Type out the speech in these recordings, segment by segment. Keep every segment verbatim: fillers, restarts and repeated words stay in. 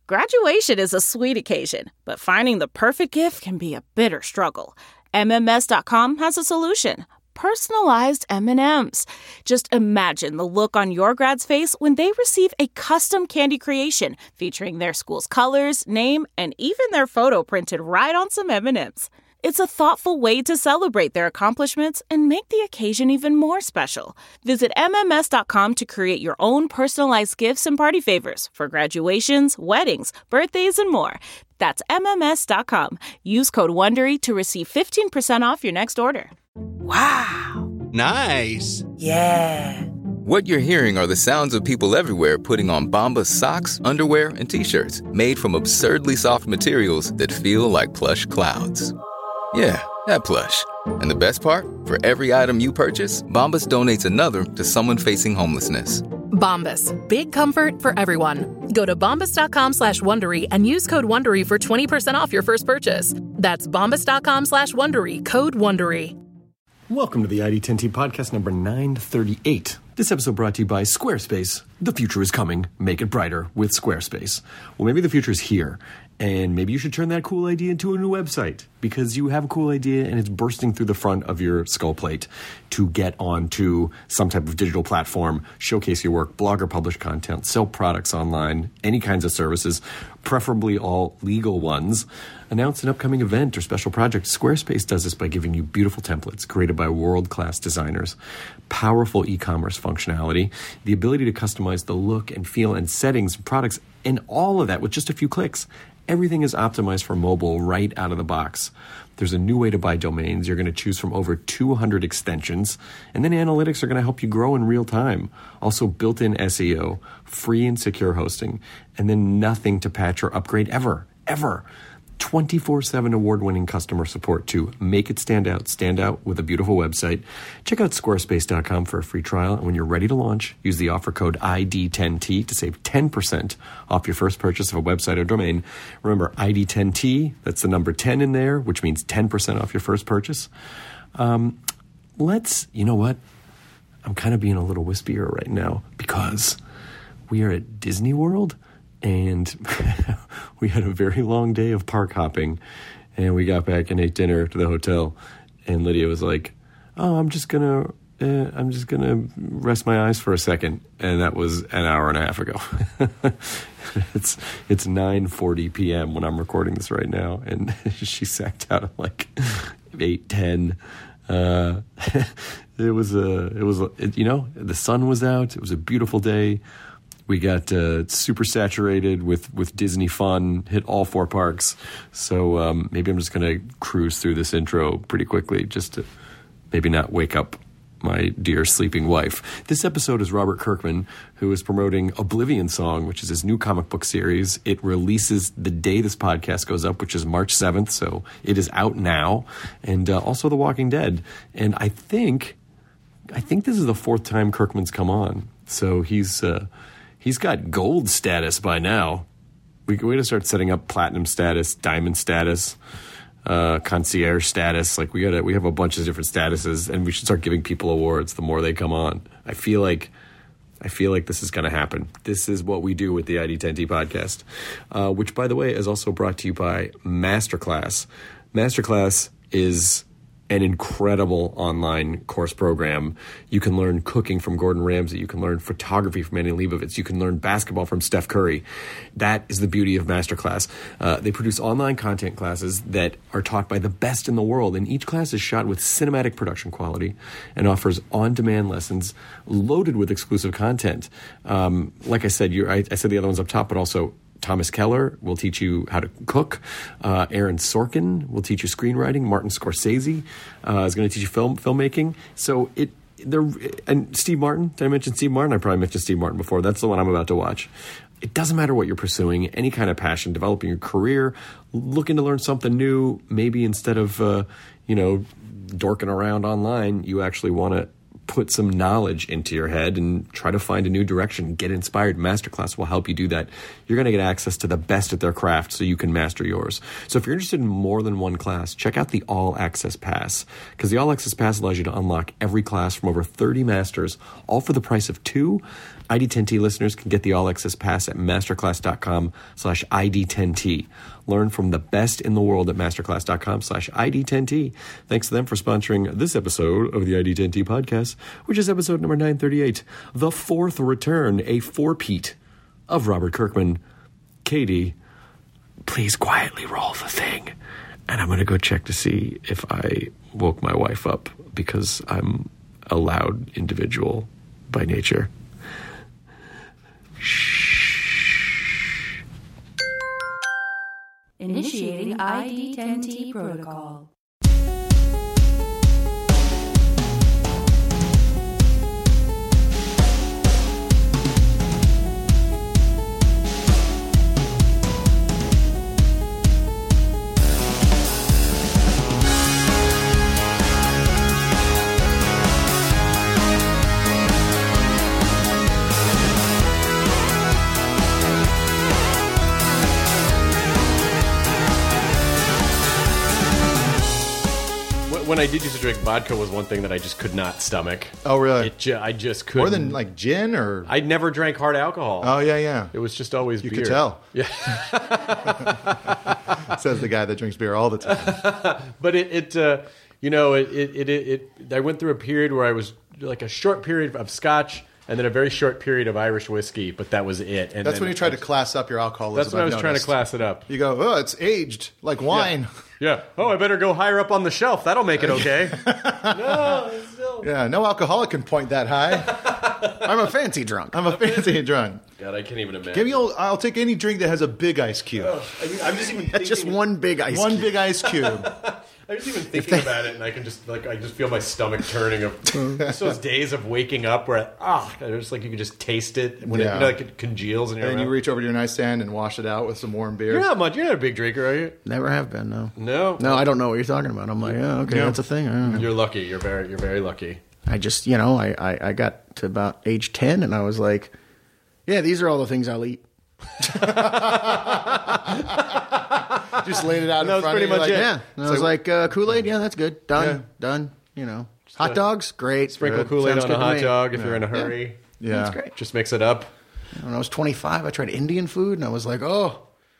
Graduation is a sweet occasion, but finding the perfect gift can be a bitter struggle. M M S dot com has a solution. Personalized M and M's. Just imagine the look on your grad's face when they receive a custom candy creation featuring their school's colors, name, and even their photo printed right on some M and M's. It's a thoughtful way to celebrate their accomplishments and make the occasion even more special. Visit M M S dot com to create your own personalized gifts and party favors for graduations, weddings, birthdays, and more. That's M M S dot com. Use code WONDERY to receive fifteen percent off your next order. Wow. Nice. Yeah. What you're hearing are the sounds of people everywhere putting on Bombas socks, underwear, and T-shirts made from absurdly soft materials that feel like plush clouds. Yeah, that plush. And the best part? For every item you purchase, Bombas donates another to someone facing homelessness. Bombas. Big comfort for everyone. Go to bombas dot com slash WONDERY and use code WONDERY for twenty percent off your first purchase. That's bombas dot com slash WONDERY. Code WONDERY. Welcome to the I D ten T podcast number nine thirty-eight. This episode brought to you by Squarespace. The future is coming. Make it brighter with Squarespace. Well, maybe the future is here, and maybe you should turn that cool idea into a new website because you have a cool idea and it's bursting through the front of your skull plate to get onto some type of digital platform, showcase your work, blog or publish content, sell products online, any kinds of services, preferably all legal ones. Announce an upcoming event or special project. Squarespace does this by giving you beautiful templates created by world-class designers, powerful e-commerce functionality, the ability to customize the look and feel and settings and products, and all of that with just a few clicks. Everything is optimized for mobile right out of the box. There's a new way to buy domains. You're going to choose from over two hundred extensions, and then analytics are going to help you grow in real time. Also built-in S E O, free and secure hosting, and then nothing to patch or upgrade ever, ever. twenty-four seven award-winning customer support to make it stand out. Stand out with a beautiful website. Check out squarespace dot com for a free trial. And when you're ready to launch, use the offer code I D ten T to save ten percent off your first purchase of a website or domain. Remember, I D ten T, that's the number ten in there, which means ten percent off your first purchase. Um, let's, you know what? I'm kind of being a little wispier right now because we are at Disney World. And we had a very long day of park hopping, and we got back and ate dinner to the hotel. And Lydia was like, "Oh, I'm just gonna, uh, I'm just gonna rest my eyes for a second." And that was an hour and a half ago. it's it's nine forty p.m. when I'm recording this right now, and she sacked out at like eight ten. Uh, it was a, it was, a, it, you know, the sun was out. It was a beautiful day. We got uh, super saturated with, with Disney fun, hit all four parks. So um, maybe I'm just going to cruise through this intro pretty quickly just to maybe not wake up my dear sleeping wife. This episode is Robert Kirkman, who is promoting Oblivion Song, which is his new comic book series. It releases the day this podcast goes up, which is March seventh, so it is out now. And uh, also The Walking Dead. And I think, I think this is the fourth time Kirkman's come on. So he's... Uh, He's got gold status by now. We we got to start setting up platinum status, diamond status, uh, concierge status. Like we got we have a bunch of different statuses, and we should start giving people awards the more they come on. I feel like I feel like this is going to happen. This is what we do with the I D ten T podcast, uh, which, by the way, is also brought to you by Masterclass. Masterclass is an incredible online course program. You can learn cooking from Gordon Ramsay. You can learn photography from Annie Leibovitz. You can learn basketball from Steph Curry. That is the beauty of Masterclass. Uh, they produce online content classes that are taught by the best in the world, and each class is shot with cinematic production quality and offers on-demand lessons loaded with exclusive content. Um, like I said, you're, I, I said the other ones up top, but also Thomas Keller will teach you how to cook. Uh, Aaron Sorkin will teach you screenwriting. Martin Scorsese uh, is going to teach you film filmmaking. So it, there, and Steve Martin. Did I mention Steve Martin? I probably mentioned Steve Martin before. That's the one I'm about to watch. It doesn't matter what you're pursuing, any kind of passion, developing your career, looking to learn something new. Maybe instead of uh, you know dorking around online, you actually want to put some knowledge into your head and try to find a new direction. Get inspired. Masterclass will help you do that. You're going to get access to the best at their craft so you can master yours. So if you're interested in more than one class, check out the All Access Pass, because the All Access Pass allows you to unlock every class from over thirty masters, all for the price of two. I D ten T listeners can get the All Access Pass at masterclass.com slash ID10T. Learn from the best in the world at masterclass.com slash ID10T. Thanks to them for sponsoring this episode of the I D ten T podcast, which is episode number nine thirty-eight, The Fourth Return, a four-peat of Robert Kirkman. Katie, please quietly roll the thing. And I'm going to go check to see if I woke my wife up, because I'm a loud individual by nature. Shh. Initiating I D ten T protocol. When I did used to drink, vodka was one thing that I just could not stomach. Oh, really? It ju- I just couldn't. More than like gin or... I never drank hard alcohol. Oh, yeah, yeah. It was just always you beer. You could tell. Yeah. Says the guy that drinks beer all the time. But it, it uh, you know, it it, it, it, it, I went through a period where I was like a short period of scotch and then a very short period of Irish whiskey, but that was it. And that's when you tried to class up your alcoholism. That's when I was trying to class it up. You go, oh, it's aged like wine. Yeah. Yeah. Oh, I better go higher up on the shelf. That'll make it okay. No, it's still... Yeah, no alcoholic can point that high. I'm a fancy drunk. I'm a fancy drunk. God, I can't even imagine. Give me, a, I'll take any drink that has a big ice cube. Oh, I mean, I'm just even thinking... Just one big ice one cube. big ice cube. I'm just even thinking about it, and I can just like I just feel my stomach turning. Of just those days of waking up where ah, oh, it's like you can just taste it when Yeah. it, you know, like it congeals in your And then mouth. you reach over to your nightstand and wash it out with some warm beer. You're not much. You're not a big drinker, are you? Never have been, no. No. No, I don't know what you're talking about. I'm like, yeah, okay, Yeah. that's a thing. I don't know. You're lucky. You're very. You're very lucky. I just, you know, I, I, I got to about age ten and I was like, yeah, these are all the things I'll eat. Just laid it out in That was front pretty of you. much like, it. Yeah. And I was So- like, uh, Kool-Aid, yeah, that's good. Done, Yeah. done, you know. Hot dogs, great. Sprinkle Good. Kool-Aid Sounds on a good to hot me. dog if you're in a hurry. Yeah. That's great. Just mix it up. When I was twenty-five, I tried Indian food and I was like, oh.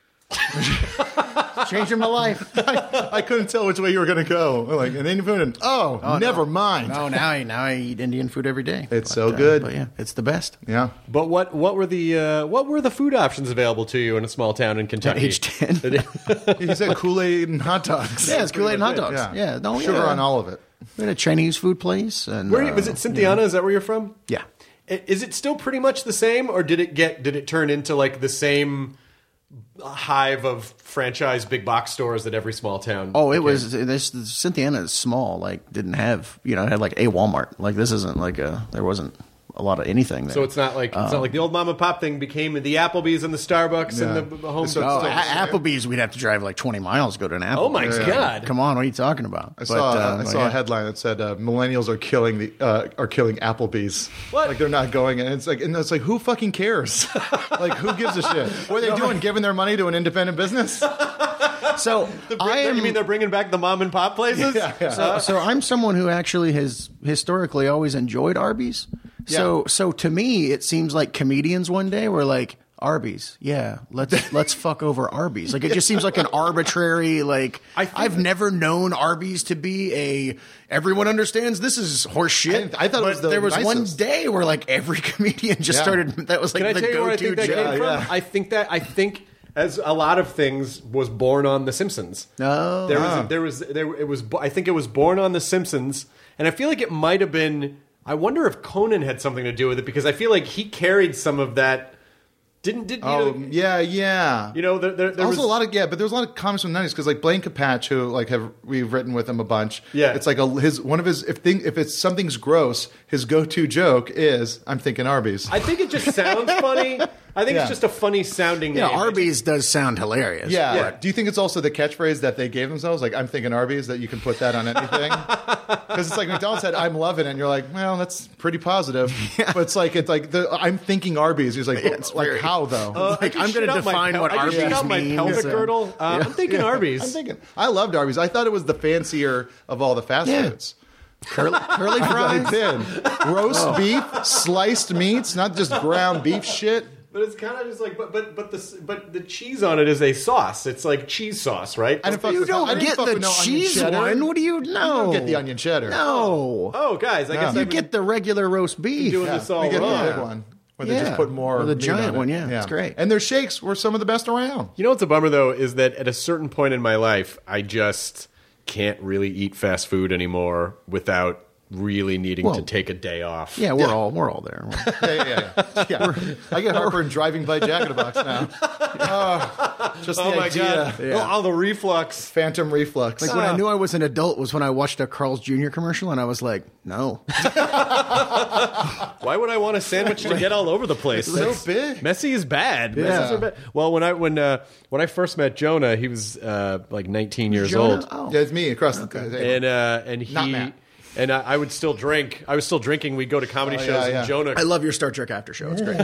Changing my life. I, I couldn't tell which way you were going to go. Like, and then you put in, oh, Oh, never no. mind. No, now I, now I eat Indian food every day. It's But, so uh, good. But yeah, it's the best. Yeah. But what what were the uh, what were the food options available to you in a small town in Kentucky? At age ten. He said Kool-Aid and hot dogs. Yeah, it's Kool-Aid and hot Pretty much dogs. it. Yeah, no, Sugar yeah. on all of it. We had a Chinese food place. And, Where you- uh, was it Cynthiana? Is that where you're from? Yeah. I- Is it still pretty much the same, or did it get did it turn into like the same hive of franchise big box stores that every small town? Oh, it became? was this. Cynthiana is small. Like, didn't have you know, it had like a Walmart. Like, this isn't like a. There wasn't a lot of anything there. So it's not like it's not like the old mom and pop thing became the Applebee's and the Starbucks Yeah. and the, the home. So- Oh, so- A- Applebee's, we'd have to drive like twenty miles to go to an Applebee's. Oh my God! Come on, what are you talking about? I saw, uh, I but saw yeah. a headline that said uh, millennials are killing the uh, are killing Applebee's. What? Like they're not going, and it's like, and it's like, who fucking cares? Like, who gives a shit? What are they doing? Giving their money to an independent business? So I am. You mean they're bringing back the mom and pop places? Yeah, yeah. So, so I'm someone who actually has historically always enjoyed Arby's. So, so to me, it seems like comedians one day were like, Arby's, yeah, let's let's fuck over Arby's. Like, it just seems like an arbitrary. Like, I think- I've never known Arby's to be a. Everyone understands this is horse shit. I didn't- I thought it but was the there was one nicest. day where like every comedian just Yeah. started. That was like Can I the tell you where I go-to think that joke. came from? yeah. I think that I think as a lot of things was born on The Simpsons. Oh. there was there was there it was I think it was born on The Simpsons, and I feel like it might have been. I wonder if Conan had something to do with it, because I feel like he carried some of that. Didn't did you Oh, know? yeah, yeah. You know, there, there, there also was a lot of yeah, but there's a lot of comics from the nineties because like Blaine Capatch, who like have we've written with him a bunch. Yeah. it's like a his one of his if thing if it's something's gross, his go-to joke is I'm thinking Arby's. I think it just sounds funny. I think Yeah. it's just a funny sounding Yeah, name. Arby's does sound hilarious. yeah. Yeah. Do you think it's also the catchphrase that they gave themselves? Like I'm thinking Arby's, that you can put that on anything. Because it's like McDonald's said I'm loving it, and you're like, well, that's pretty positive. But it's like it's like the I'm thinking Arby's. He's like, Yeah, it's like very- how though? Uh, I Like, just I'm gonna shit out my define pel- what I just shit Arby's out my means. pelvic Yeah. girdle. Uh, I'm thinking Arby's. I'm thinking I loved Arby's. I thought it was the fancier of all the fast Yeah. foods. Curly, curly I fries. did. Roast beef, sliced meats, not just ground beef shit. But it's kind of just like, but but but the but the cheese on it is a sauce. It's like cheese sauce, right? I didn't fuck You with- I don't didn't get fuck the with no onion cheese cheddar. one. What do you know? You don't get the onion cheddar. No. Oh, guys, I guess You I've been get the regular roast beef. doing Yeah, this all we get wrong. the big one where they Yeah. just put more. Or the meat giant on it. one, yeah, it's great. And their shakes were some of the best around. You know what's a bummer though is that at a certain point in my life, I just can't really eat fast food anymore without really needing Well, to take a day off. Yeah, we're all we're all there. Yeah, yeah, yeah. yeah. I get heartburn driving by Jack in the Box now. Oh, just the Oh my idea. god! Oh, all the reflux. Phantom reflux. Like when I knew I was an adult was when I watched a Carl's Junior commercial and I was like, no. Why would I want a sandwich to get all over the place? so That's- big. Messy is bad. Yeah. Messes are bad. Well, when I when uh, when I first met Jonah, he was uh, like nineteen years Jonah? old, Oh. Yeah, it's me across the table. and uh, and he Not Matt. and I, I would still drink. I was still drinking. We'd go to comedy Oh, shows, yeah, yeah. and Jonah I love your Star Trek after show. It's great.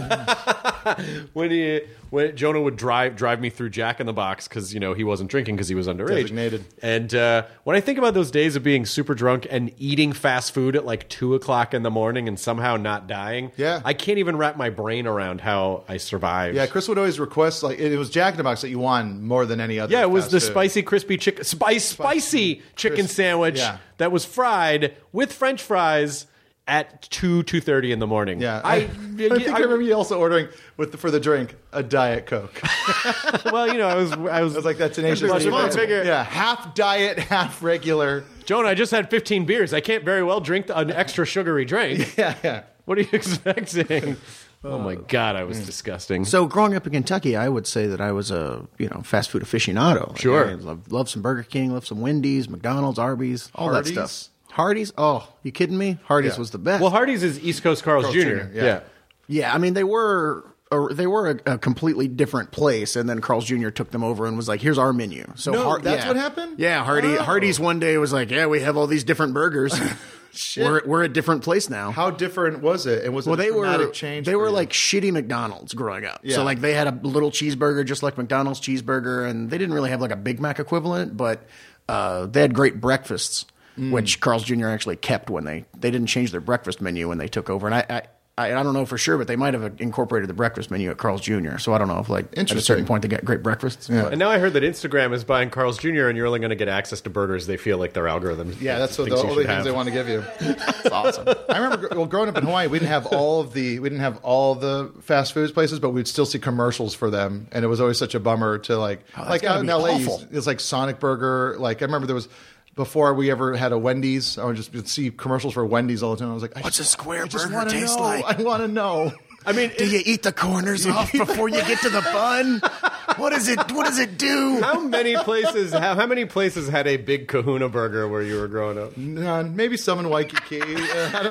when he when Jonah would drive drive me through Jack in the Box because you know he wasn't drinking because he was underage. Designated. And uh, when I think about those days of being super drunk and eating fast food at like two o'clock in the morning and somehow not dying, Yeah. I can't even wrap my brain around how I survived. Yeah, Chris would always request, like, it was Jack in the Box that you won more than any other. Yeah, it was fast the food. spicy crispy chicken, spice, spicy chicken crisp- sandwich yeah. that was fried with French fries at two two thirty in the morning. Yeah, I, I, I think I, remember you also ordering with the, for the drink a Diet Coke. well, you know, I was, I was, It was like that Tenacious Plus, D. I figure- Yeah, half diet, half regular. Jonah, I just had fifteen beers. I can't very well drink an extra sugary drink. Yeah, yeah. What are you expecting? Oh my god, I was disgusting. So growing up in Kentucky, I would say that I was a you know fast food aficionado. Like, Sure. I love, love some Burger King, love some Wendy's, McDonald's, Arby's, all Hardee's? that stuff. Hardee's, oh, you kidding me? Hardee's Yeah. was the best. well, Hardee's is East Coast Carl's, Carl's Junior Junior, yeah. yeah, I mean they were. a- They were a, a completely different place, and then Carl's Junior took them over and was like, "Here's our menu." So No, Har- that's yeah. what happened? Yeah, Hardy Oh. Hardee's one day was like, "Yeah, we have all these different burgers. Shit. We're we're a different place now." How different was it? And was Well, it a they were dramatic change they for were you? like shitty McDonald's growing up. Yeah. So like they had a little cheeseburger just like McDonald's cheeseburger, and they didn't really have like a Big Mac equivalent, but uh, they had great breakfasts, Mm. which Carl's Junior actually kept when they they didn't change their breakfast menu when they took over. And I I, I, I don't know for sure, but they might have incorporated the breakfast menu at Carl's Junior So I don't know if like at a Interesting. certain point they get great breakfasts. Yeah. but- And now I heard that Instagram is buying Carl's Junior and you're only going to get access to burgers they feel like their algorithm. Yeah, that's what the thinks you only should things have. they want to give you. It's awesome. I remember, gr- well, growing up in Hawaii, we didn't have all of the we didn't have all the fast foods places, but we'd still see commercials for them, and it was always such a bummer to like that's like gotta out in be L A. you- awful. It's like Sonic Burger. Like I remember there was. Before we ever had a Wendy's, I would just see commercials for Wendy's all the time. I was like, I What's just- a square I just burger wanna taste know. like? I want to know. I mean, Do you eat the corners off before you get to the bun? What does it What does it do? how many places how, how many places had a big Kahuna burger where you were growing up? None. Maybe some in Waikiki. Uh, I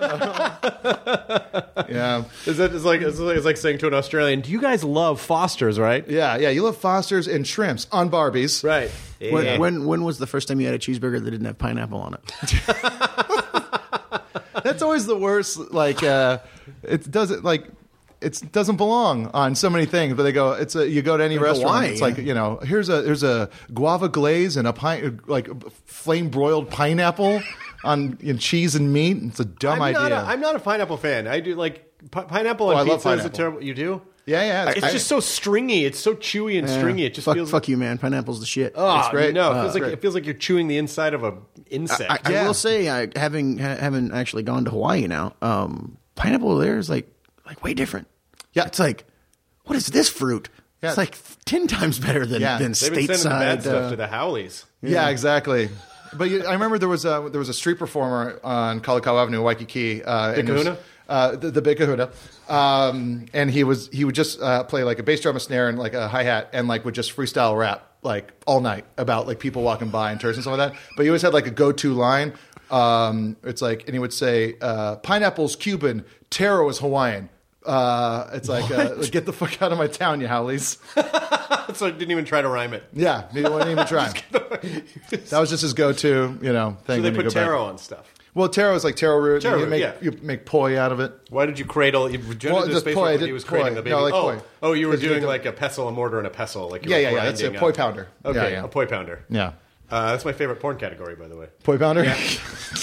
don't know. yeah. Is that it's like it's like, it's like saying to an Australian, "Do you guys love Foster's, right?" Yeah, yeah. You love Foster's and shrimps on Barbies. Right. When, Yeah. when when was the first time you had a cheeseburger that didn't have pineapple on it? That's always the worst. Like, uh, it doesn't like it doesn't belong on so many things. But they go, it's a you go to any In restaurant, Hawaii, it's like yeah. you know, here's a here's a guava glaze and a pine like flame broiled pineapple on in cheese and meat. It's a dumb I'm idea. not a, I'm not a pineapple fan. I do like pi- pineapple on Oh, I love pizza is a pineapple. terrible. You do? yeah, yeah. It's I- just so stringy. It's so chewy and stringy. It just fuck, feels fuck you, man. Pineapple's the shit. Oh, It's great. No, it Uh, feels like great. it feels like you're chewing the inside of a insect. I, I Yeah. will say, I having ha, having actually gone to Hawaii now, um, pineapple there is like like way different. Yeah. It's like, what is this fruit? Yeah. It's like ten times better than Yeah. than They've been sending the bad stateside. stuff uh, to the Howleys. Yeah, exactly. But you, I remember there was a there was a street performer on Kalakaua Avenue, Waikiki. Uh, Big and it was- Kahuna? Uh, the, the Big Kahuna. Um, and he was he would just uh, play like a bass drum, a snare, and like a hi hat, and like would just freestyle rap like all night about like people walking by and tourists and stuff like that. But he always had like a go to line. Um, it's like, and he would say, uh, "Pineapple's Cuban, taro is Hawaiian." Uh, it's like, uh, like, get the fuck out of my town, you Howleys. So I didn't even try to rhyme it. Yeah, he wouldn't even try. That was just his go-to, you know, thing. So they when you put go back. taro on stuff. Well, taro is like taro root. Taro you root, make, yeah. You make poi out of it. Why did you cradle? You Jonah Well, did a just space poi, I work when did he was poi. cradling the baby. No, like oh, poi. oh, you were Because you doing did- like a pestle, a mortar, and a pestle. Like you Yeah, were yeah, yeah. That's a grinding poi up. pounder. Okay, Yeah, yeah. a poi pounder. Yeah. Uh, that's my favorite porn category, by the way. Poi pounder?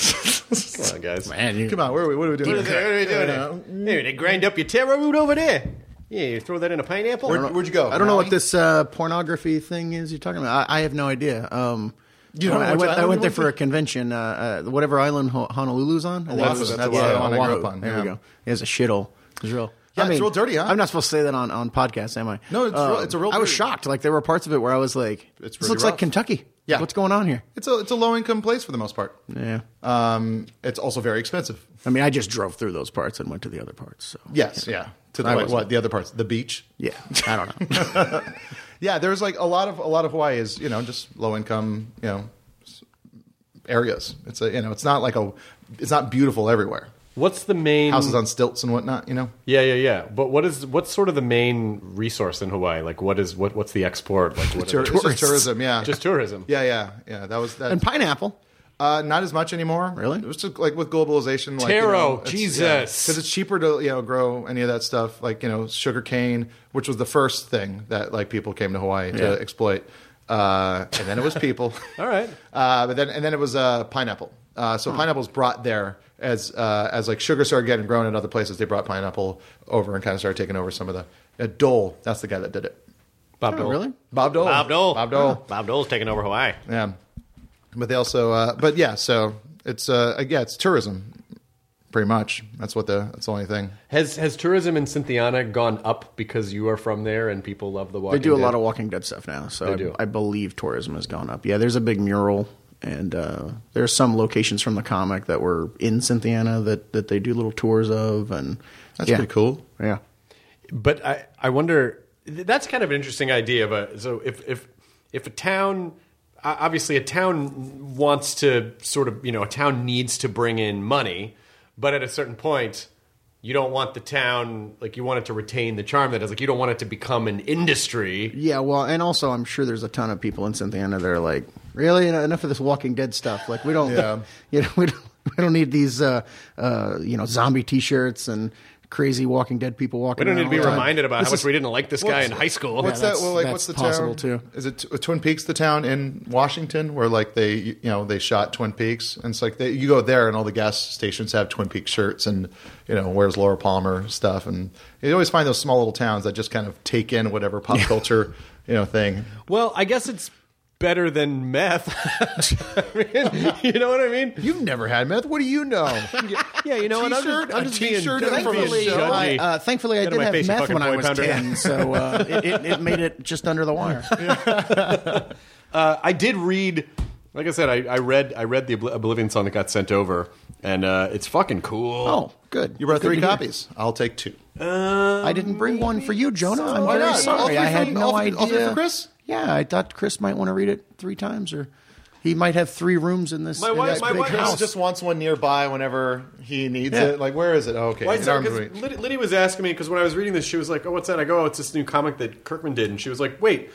Come on, guys. Man, you- Come on, what are we, what are we doing? What is that? What are we doing here? Hey, they grind up your taro root over there. Yeah, you throw that in a pineapple. Where, where'd you go? I don't know what Maui? this uh, pornography thing is you're talking about. I, I have no idea. Um, You don't know I, which went, I island went you there went for to? a convention. Uh, uh, whatever island Ho- Honolulu's on. I think Oahu, it's- that's yeah, the one I grew Oahu. up on, There yeah. we go. It's a shithole. It's real. Yeah, I it's mean, real dirty, huh? I'm not supposed to say that on, on podcasts, am I? No, it's real- it's a real I was dirty. shocked. Like there were parts of it where I was like, It's "This pretty looks rough. like Kentucky. Yeah. What's going on here?" It's a it's a low income place for the most part. Yeah. Um, it's also very expensive. I mean, I just drove through those parts and went to the other parts. So Yes, yeah. To the, I what, wasn't- what the other parts? The beach. yeah, I don't know. Yeah, there's like a lot of a lot of Hawaii is you know just low income you know s- areas. It's a you know it's not like a it's not beautiful everywhere. What's the main Houses on stilts and whatnot. You know. Yeah, yeah, yeah. But what is what's sort of the main resource in Hawaii? Like, what is what what's the export? Like, what Tour- are it's they- just tourism. Yeah. just tourism. Yeah, yeah, yeah. That was that. And pineapple. Uh, not as much anymore. Really? It was just like with globalization. Like, Taro, you know, it's- Jesus. because it's cheaper to you know grow any of that stuff. Like you know sugar cane, which was the first thing that like people came to Hawaii to Yeah. exploit, uh, and then it was people. All right. Uh, but then and then it was uh, pineapple. Uh, so pineapple's brought there as uh, as like sugar started getting grown in other places. They brought pineapple over and kind of started taking over some of the uh, Dole. That's the guy that did it. Bob Oh, Dole. really? Bob Dole. Bob Dole. Bob Dole. Bob Dole's taking over Hawaii. Yeah, but they also, uh, but yeah, so it's uh, yeah, it's tourism, pretty much. That's what the that's the only thing. Has has tourism in Cynthiana gone up because you are from there and people love the They Walking do a Dead? lot of Walking Dead stuff now, so They I, do. I believe tourism has gone up. Yeah, there's a big mural, and uh, there's some locations from the comic that were in Cynthiana that, that they do little tours of, and That's yeah. pretty cool. Yeah, But I, I wonder, that's kind of an interesting idea. But so if if if a town, o- obviously a town wants to sort of, you know, a town needs to bring in money, but at a certain point, you don't want the town, like you want it to retain the charm that is, like you don't want it to become an industry. yeah. Well, and also I'm sure there's a ton of people in Cynthiana that are like, really enough of this Walking Dead stuff. Like we don't, Yeah. you know, we don't, we don't need these, uh, uh, you know, zombie T-shirts and crazy Walking Dead people walking. We don't need around to be all the time. reminded about This how much is- we didn't like this guy in What's- high school. What's Yeah, that? Well, like, that's- what's the that's possible, town? too. Is it T- Twin Peaks, the town in Washington, where like they, you know, they shot Twin Peaks, and it's like they, you go there, and all the gas stations have Twin Peaks shirts, and you know, where's Laura Palmer stuff, and you always find those small little towns that just kind of take in whatever pop culture, you know, thing. Well, I guess it's better than meth. I mean, you know what I mean? You've never had meth. What do you know? Yeah, you know what? I'm T-shirt, just, I'm a just being, T-shirt I'm from a being show. judgy. Uh, thankfully, I Get did on my have face, you meth fucking when I boy was pounder. ten, so uh, it, it, it made it just under the wire. Uh, I did read, like I said, I, I read I read the Obl- Oblivion song that got sent over, and uh, it's fucking cool. Oh, good. You brought Good three to hear. copies. I'll take two. I didn't bring one for you, Jonah. I'm Why very not? All sorry. three I had for- no all three- idea. all three for Chris? Yeah, I thought Chris might want to read it three times, or he might have three rooms in this. My in wife- this my big wife- Chris house. just wants one nearby whenever he needs Yeah. it. Like, where is it? Oh, okay. Why In is that? our Because movie. Liddy, Liddy was asking me, because when I was reading this, she was like, oh, what's that? I go, oh, it's this new comic that Kirkman did. And she was like, wait,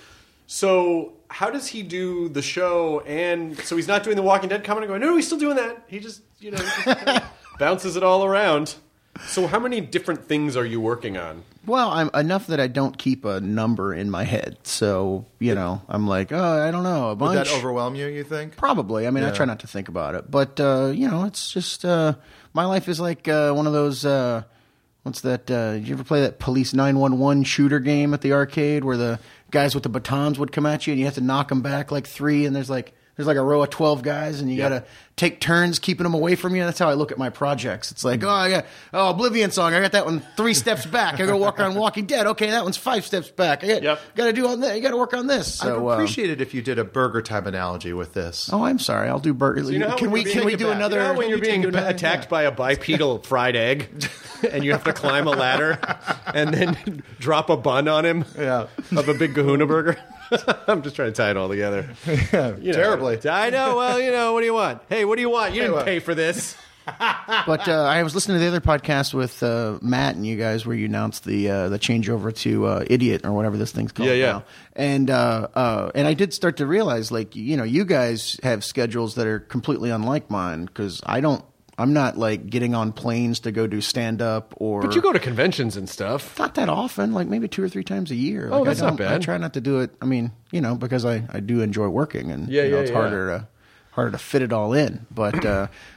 so how does he do the show? And so he's not doing the Walking Dead comic? I go, no, no, he's still doing that. He just, you know, he just kind of bounces it all around. So how many different things are you working on? Well, I'm enough that I don't keep a number in my head. So you know, I'm like, oh, I don't know, a Would bunch. that overwhelm you, you think? Probably. I mean, I Yeah. try not to think about it, but uh, you know, it's just uh, my life is like uh, one of those. Uh, what's that? Uh, did you ever play that Police nine one one shooter game at the arcade where the guys with the batons would come at you and you have to knock them back like three, and there's like there's like a row of twelve guys and you got to take turns keeping them away from you. That's how I look at my projects. It's like, oh, I got oh Oblivion song. I got that one three steps back. I got to work on Walking Dead. Okay, that one's five steps back. I got Yep. got to do on that. You got to work on this. I'd So, uh, appreciate it if you did a burger time analogy with this. Oh, I'm sorry. I'll do burger. You know how can when we you're can being- we do back. another? You know when you're can we being do another- attacked by a bipedal fried egg and you have to climb a ladder and then drop a bun on him Yeah. of a big kahuna burger? I'm just trying to tie it all together. You know, Terribly. I know. Well, you know, what do you want? Hey, what do you want? You didn't what? pay for this. But uh, I was listening to the other podcast with uh, Matt and you guys where you announced the uh, the changeover to uh, Idiot or whatever this thing's called. Yeah, yeah. now. And uh, uh, and I did start to realize, like, you know, you guys have schedules that are completely unlike mine because I don't. I'm not like getting on planes to go do stand up or. But you go to conventions and stuff. Not that often, like maybe two or three times a year. Oh, Like, that's I not don't- I bad. try not to do it. I mean, you know, because I, I do enjoy working, and Yeah, you know, yeah, it's yeah. harder to harder to fit it all in. But uh,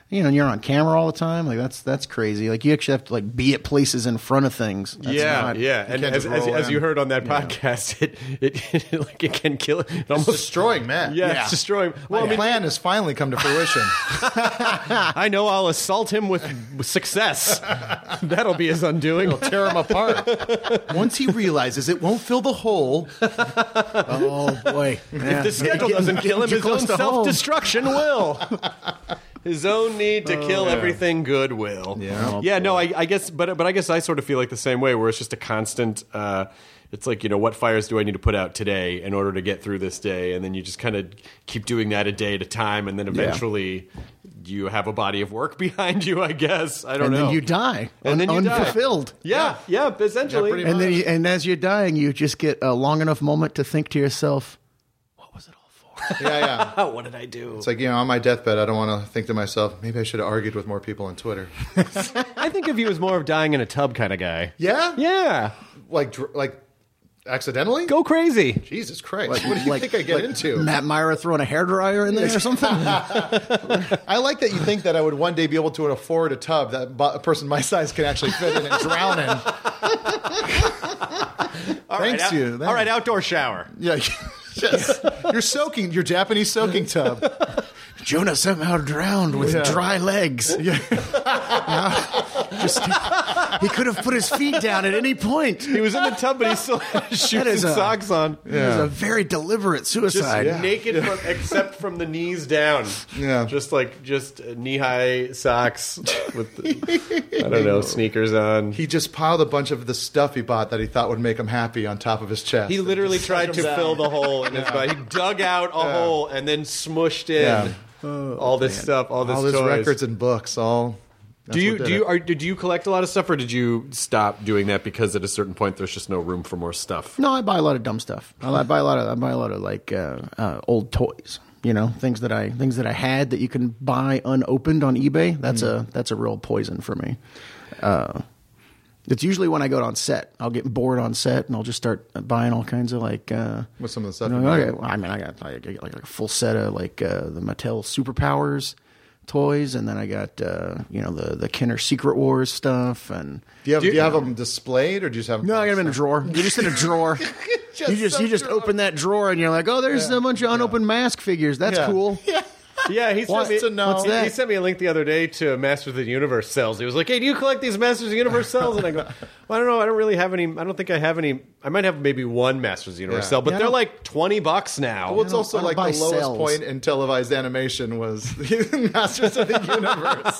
you know, and you're on camera all the time. Like that's that's crazy. Like you actually have to like be at places in front of things. That's yeah, not, yeah. And can't as, just as, roll as you in. heard on that podcast, it, it, it like it can kill it. It almost Destroying Matt. Yeah, Yeah. it's destroying. My Well, I mean, plan has finally come to fruition. I know I'll assault him with success. That'll be his undoing. It'll tear him apart. Once he realizes it won't fill the hole. Oh boy! If the schedule doesn't kill him, his own self-destruction will. His own need to kill everything good will. Yeah. yeah. No, I, I guess, but but I guess I sort of feel like the same way, where it's just a constant. Uh, it's like, you know, what fires do I need to put out today in order to get through this day, and then you just kind of keep doing that a day at a time, and then eventually you have a body of work behind you. I guess I don't and know. then you die, And un- then you die. unfulfilled. Yeah, yeah, essentially. Yeah, pretty And then, you, and as you're dying, you just get a long enough moment to think to yourself, "What was it all for?" Yeah, yeah. Oh, what did I do? It's like, you know, on my deathbed, I don't want to think to myself, maybe I should have argued with more people on Twitter. I think of you as more of dying in a tub kind of guy. Yeah? Yeah. Like, dr- like accidentally? Go crazy. Jesus Christ. what do you Like- think I get like into? Matt Myra throwing a hairdryer in there or something? I like that you think that I would one day be able to afford a tub that bo- a person my size can actually fit in and drown in. All Thanks right, you. All right, outdoor shower. Yeah. Yes. You're soaking, your Japanese soaking tub. Jonah somehow drowned with Yeah. dry legs. Yeah. Just he could have put his feet down at any point. He was in the tub, but he still had his shoes That is and a- socks on. It was a very deliberate Just suicide. naked, from, except from the knees down. Yeah. Just like just knee-high socks with, the, I don't know, sneakers on. He, He just piled a bunch of the stuff he bought that he thought would make him happy on top of his chest. he literally tried to fill the hole in his body. He dug out a hole and then smushed in Yeah. all this stuff, all this all his toys. records and books, all. Do you do you are, did you collect a lot of stuff, or did you stop doing that because at a certain point there's just no room for more stuff? No, I buy a lot of dumb stuff. I li- buy a lot of I buy a lot of like uh, uh, old toys. You know, things that I things that I had that you can buy unopened on eBay. That's a that's a real poison for me. Uh, it's usually when I go on set. I'll get bored on set and I'll just start buying all kinds of like. Uh, What's some of the stuff? you you know, buy? okay, well, I mean, I got like, I got like a full set of like uh, the Mattel Superpowers toys, and then I got uh, you know the the Kenner Secret Wars stuff, and Do you have, do you have them displayed, or do you just have them? no, I got them in a drawer. You're just in a drawer. you just you just open that drawer and you're like, oh, there's a bunch of unopened mask figures. That's Yeah. cool. Yeah, he sent What's me. to know? What's that? He sent me a link the other day to Masters of the Universe cells. He was like, "Hey, do you collect these Masters of the Universe cells?" And I go, "Well, I don't know. I don't really have any. I don't think I have any. I might have maybe one Masters of the Universe Yeah. cell, but Yeah, I they're don't- like twenty bucks now." Well, it's I don't- also I don't like buy the lowest cells. point in televised animation was the Masters of the Universe.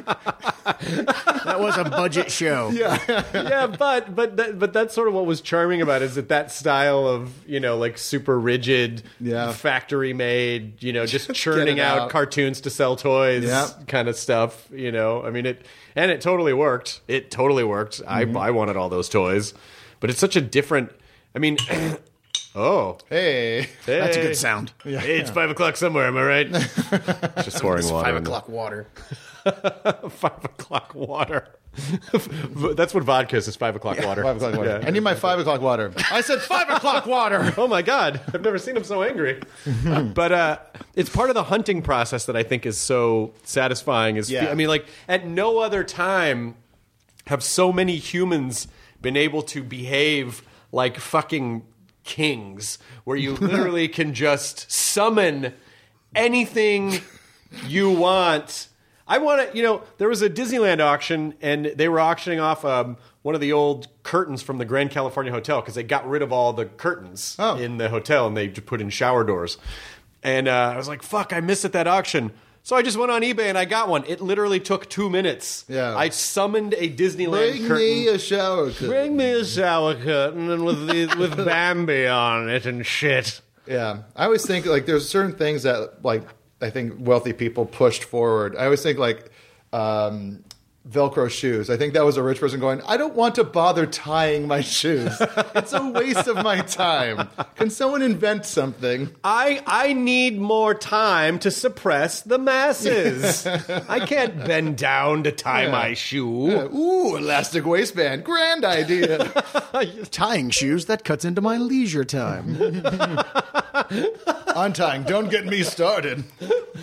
That was a budget show. yeah, but but that, but that's sort of what was charming about it, is that that style of, you know, like super rigid, Yeah. factory made, you know, just churning it out. out. cartoons to sell toys, Yeah. kind of stuff. You know, I mean it, and it totally worked. It totally worked. Mm-hmm. I I wanted all those toys, but it's such a different. I mean, oh, Hey, hey, That's a good sound. Hey, it's five o'clock somewhere. Am I right? Just pouring water. Five in o'clock water. the- Five o'clock water. That's what vodka is. Is five o'clock water. five o'clock water. Yeah. I need my five o'clock water. I said five o'clock water. Oh my God, I've never seen him so angry. But uh, it's part of the hunting process that I think is so satisfying. Is Yeah. I mean, like at no other time have so many humans been able to behave like fucking kings, where you literally can just summon anything you want. I want to, you know, there was a Disneyland auction, and they were auctioning off um, one of the old curtains from the Grand California Hotel, because they got rid of all the curtains Oh. in the hotel, and they just put in shower doors. And uh, I was like, fuck, I missed at that auction. So I just went on eBay and I got one. It literally took two minutes. Yeah. I summoned a Disneyland Bring curtain. me a shower curtain. Bring me a shower curtain and with the, with Bambi on it and shit. Yeah, I always think like there's certain things that like I think wealthy people pushed forward. I always think like um, Velcro shoes. I think that was a rich person going, I don't want to bother tying my shoes. It's a waste of my time. Can someone invent something? I I need more time to suppress the masses. I can't bend down to tie Yeah. my shoe. Ooh, elastic waistband. Grand idea. Tying shoes, that cuts into my leisure time. Untying. Don't get me started.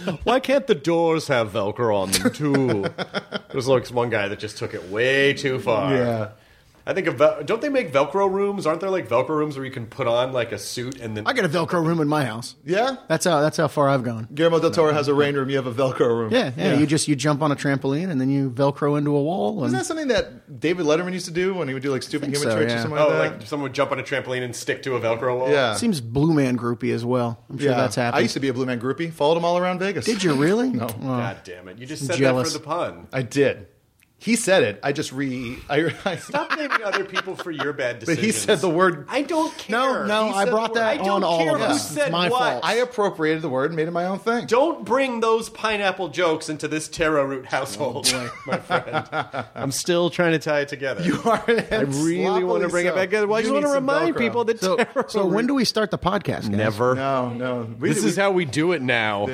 Why can't the doors have Velcro on them too? There's like one guy that just took it way too far. Yeah. I think of Vel- don't they make Velcro rooms? Aren't there like Velcro rooms where you can put on like a suit and then I got a Velcro room in my house. Yeah? That's how that's how far I've gone. Guillermo del Toro has a rain room. You have a Velcro room. Yeah, yeah, You just you jump on a trampoline and then you Velcro into a wall. And Isn't that something that David Letterman used to do when he would do like stupid think human so, tricks yeah. or something oh, like that? like someone would jump on a trampoline and stick to a Velcro wall. Yeah. seems Blue Man groupie as well. I'm sure yeah. that's happened. I used to be a Blue Man groupie. Followed him all around Vegas. Did you really? No. Oh. God damn it! You just said Jealous. that for the pun. I did. He said it. I just re. I, I Stop blaming other people for your bad But decisions. he said the word. I don't care. No, no, He I said brought the word. that I don't on all care of who us. said It's my what. fault. I appropriated the word and made it my own thing. Don't bring those pineapple jokes into this taro root household, Oh, my friend. I'm still trying to tie it together. You are. I really want to bring it back together. Well, I just want to remind people that So, taro so when do we start the podcast, guys? never. No, no. We, This we, is how we do it now.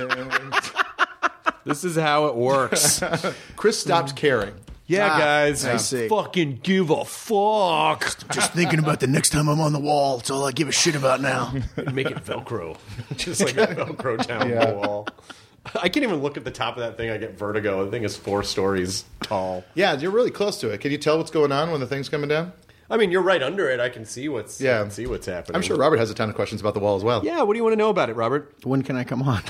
This is how it works. Chris stopped caring. Yeah, Ah, guys. I see. Fucking give a fuck. Just thinking about the next time I'm on the wall. It's all I give a shit about now. Make it Velcro. Just like a Velcro down Yeah. the wall. I can't even look at the top of that thing. I get vertigo. The thing is four stories tall. Yeah, you're really close to it. Can you tell what's going on when the thing's coming down? I mean, you're right under it. I can see what's. Yeah. I can see what's happening. I'm sure Robert has a ton of questions about the wall as well. Yeah. What do you want to know about it, Robert? When can I come on?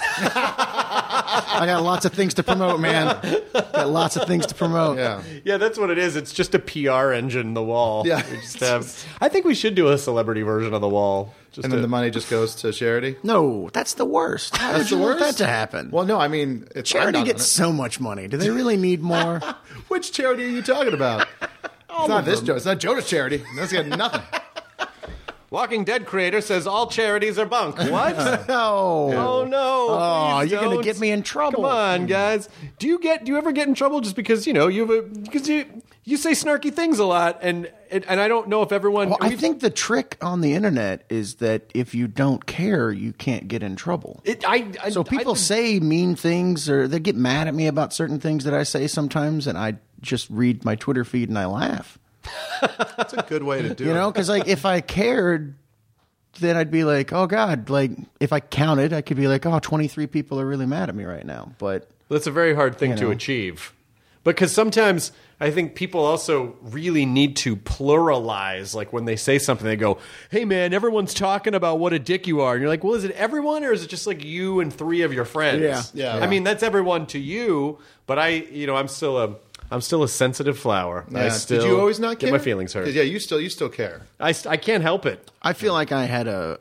I got lots of things to promote, man. Got lots of things to promote. Yeah. Yeah, that's what it is. It's just a P R engine. The wall. Yeah. We just have. I think we should do a celebrity version of the wall. Just And then to- the money just goes to charity? No, that's the worst. How That's would you the want worst? that to happen? Well, no, I mean, it's Charity I'm not gets on so much money. Do they really need more? it. Which charity are you talking about? It's not this Joe. It's not Jonas charity. That's got nothing. Walking Dead creator says all charities are bunk. What? No. Oh no! Oh, Please you're gonna don't. get me in trouble. Come on, guys. Do you get? Do you ever get in trouble just because you know you have a because you you say snarky things a lot and and, and I don't know if everyone. Well, I we've- think the trick on the internet is that if you don't care, you can't get in trouble. it. I, I So people I, say mean things or they get mad at me about certain things that I say sometimes, and I just read my Twitter feed and I laugh. That's a good way to do it. You know, because like if I cared, then I'd be like, oh God, like if I counted, I could be like, oh, twenty-three people are really mad at me right now. But That's a very hard thing You to know. achieve because sometimes I think people also really need to pluralize. Like when they say something, they go, "Hey man, everyone's talking about what a dick you are," and you're like, "Well, is it everyone or is it just like you and three of your friends?" Yeah. Yeah. I mean, that's everyone to you, but I, you know, I'm still a. I'm still a sensitive flower. I Yeah. still Did you always not care? get my feelings hurt. 'Cause, yeah, you still you still care. I, st- I can't help it. I feel like I had a,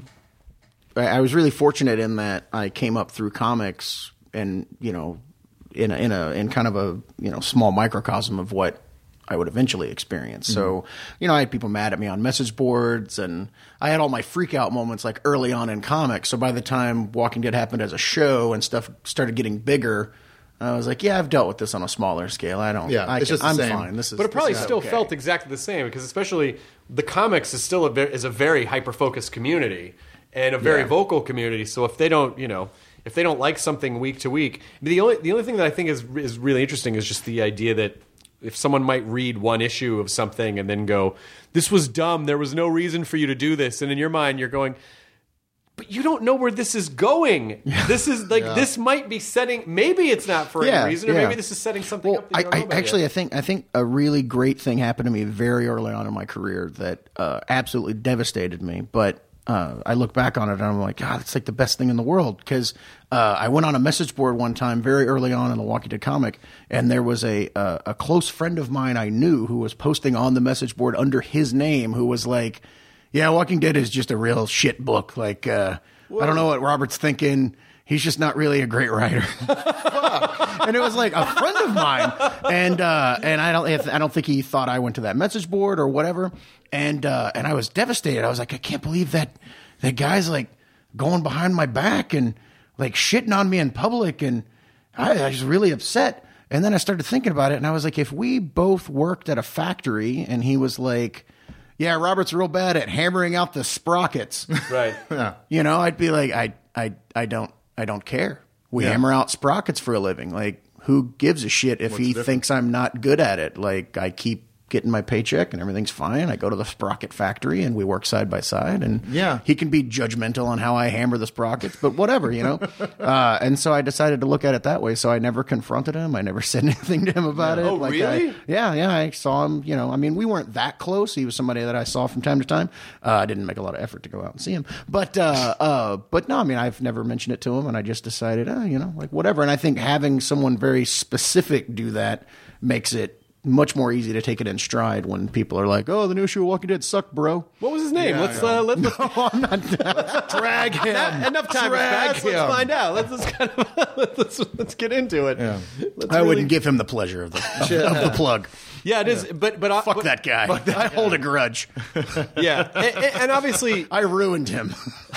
a I I was really fortunate in that I came up through comics and, you know, in a, in a in kind of a, you know, small microcosm of what I would eventually experience. So, you know, I had people mad at me on message boards and I had all my freak out moments like early on in comics. So by the time Walking Dead happened as a show and stuff started getting bigger, I was like, yeah, I've dealt with this on a smaller scale. I don't, Yeah, I it's can, just the I'm same. fine. This is, But it probably this is still okay. felt exactly the same because especially the comics is still a very, is a very hyper focused community and a very Yeah. vocal community. So if they don't, you know, if they don't like something week to week, the only the only thing that I think is is really interesting is just the idea that if someone might read one issue of something and then go, "This was dumb. There was no reason for you to do this," and in your mind you're going, but you don't know where this is going. This is like this might be setting. Maybe it's not for Yeah, any reason, or yeah. maybe this is setting something Well, up. That I, you don't know I about actually, yet. I think, I think a really great thing happened to me very early on in my career that uh, absolutely devastated me. But uh, I look back on it and I'm like, God, it's like the best thing in the world. Because uh, I went on a message board one time very early on in the Walking Dead comic, and there was a uh, a close friend of mine I knew who was posting on the message board under his name, who was like, "Yeah, Walking Dead is just a real shit book. Like, uh, I don't know what Robert's thinking. He's just not really a great writer." And it was like a friend of mine, and uh, and I don't I don't think he thought I went to that message board or whatever, and uh, and I was devastated. I was like, I can't believe that that guy's like going behind my back and like shitting on me in public, and I, I was really upset. And then I started thinking about it, and I was like, if we both worked at a factory, and he was like, "Yeah, Robert's real bad at hammering out the sprockets," right. you know, I'd be like, I I I don't I don't care. We Yeah. hammer out sprockets for a living. Like, who gives a shit if he thinks I'm not good at it? Like, I keep getting my paycheck and everything's fine. I go to the sprocket factory and we work side by side, and Yeah. he can be judgmental on how I hammer the sprockets, but whatever, you know? uh, and so I decided to look at it that way. So I never confronted him. I never said anything to him about it. Oh, Like really? I, yeah, yeah. I saw him, you know, I mean, we weren't that close. He was somebody that I saw from time to time. Uh, I didn't make a lot of effort to go out and see him, but, uh, uh, but no, I mean, I've never mentioned it to him, and I just decided, oh, you know, like whatever. And I think having someone very specific do that makes it much more easy to take it in stride when people are like, "Oh, the new issue of Walking Dead sucked, bro." What was his name? let's uh, let's, let's No, I'm not. Drag him. Not enough time has Drag passed. Let's him. find out. Let's let's, kind of, let's let's get into it. Yeah. Let's I really- wouldn't give him the pleasure of the, of, of the plug. Yeah, it is. But but Fuck but, that guy. I hold a grudge. Yeah, and, and- and obviously, I ruined him.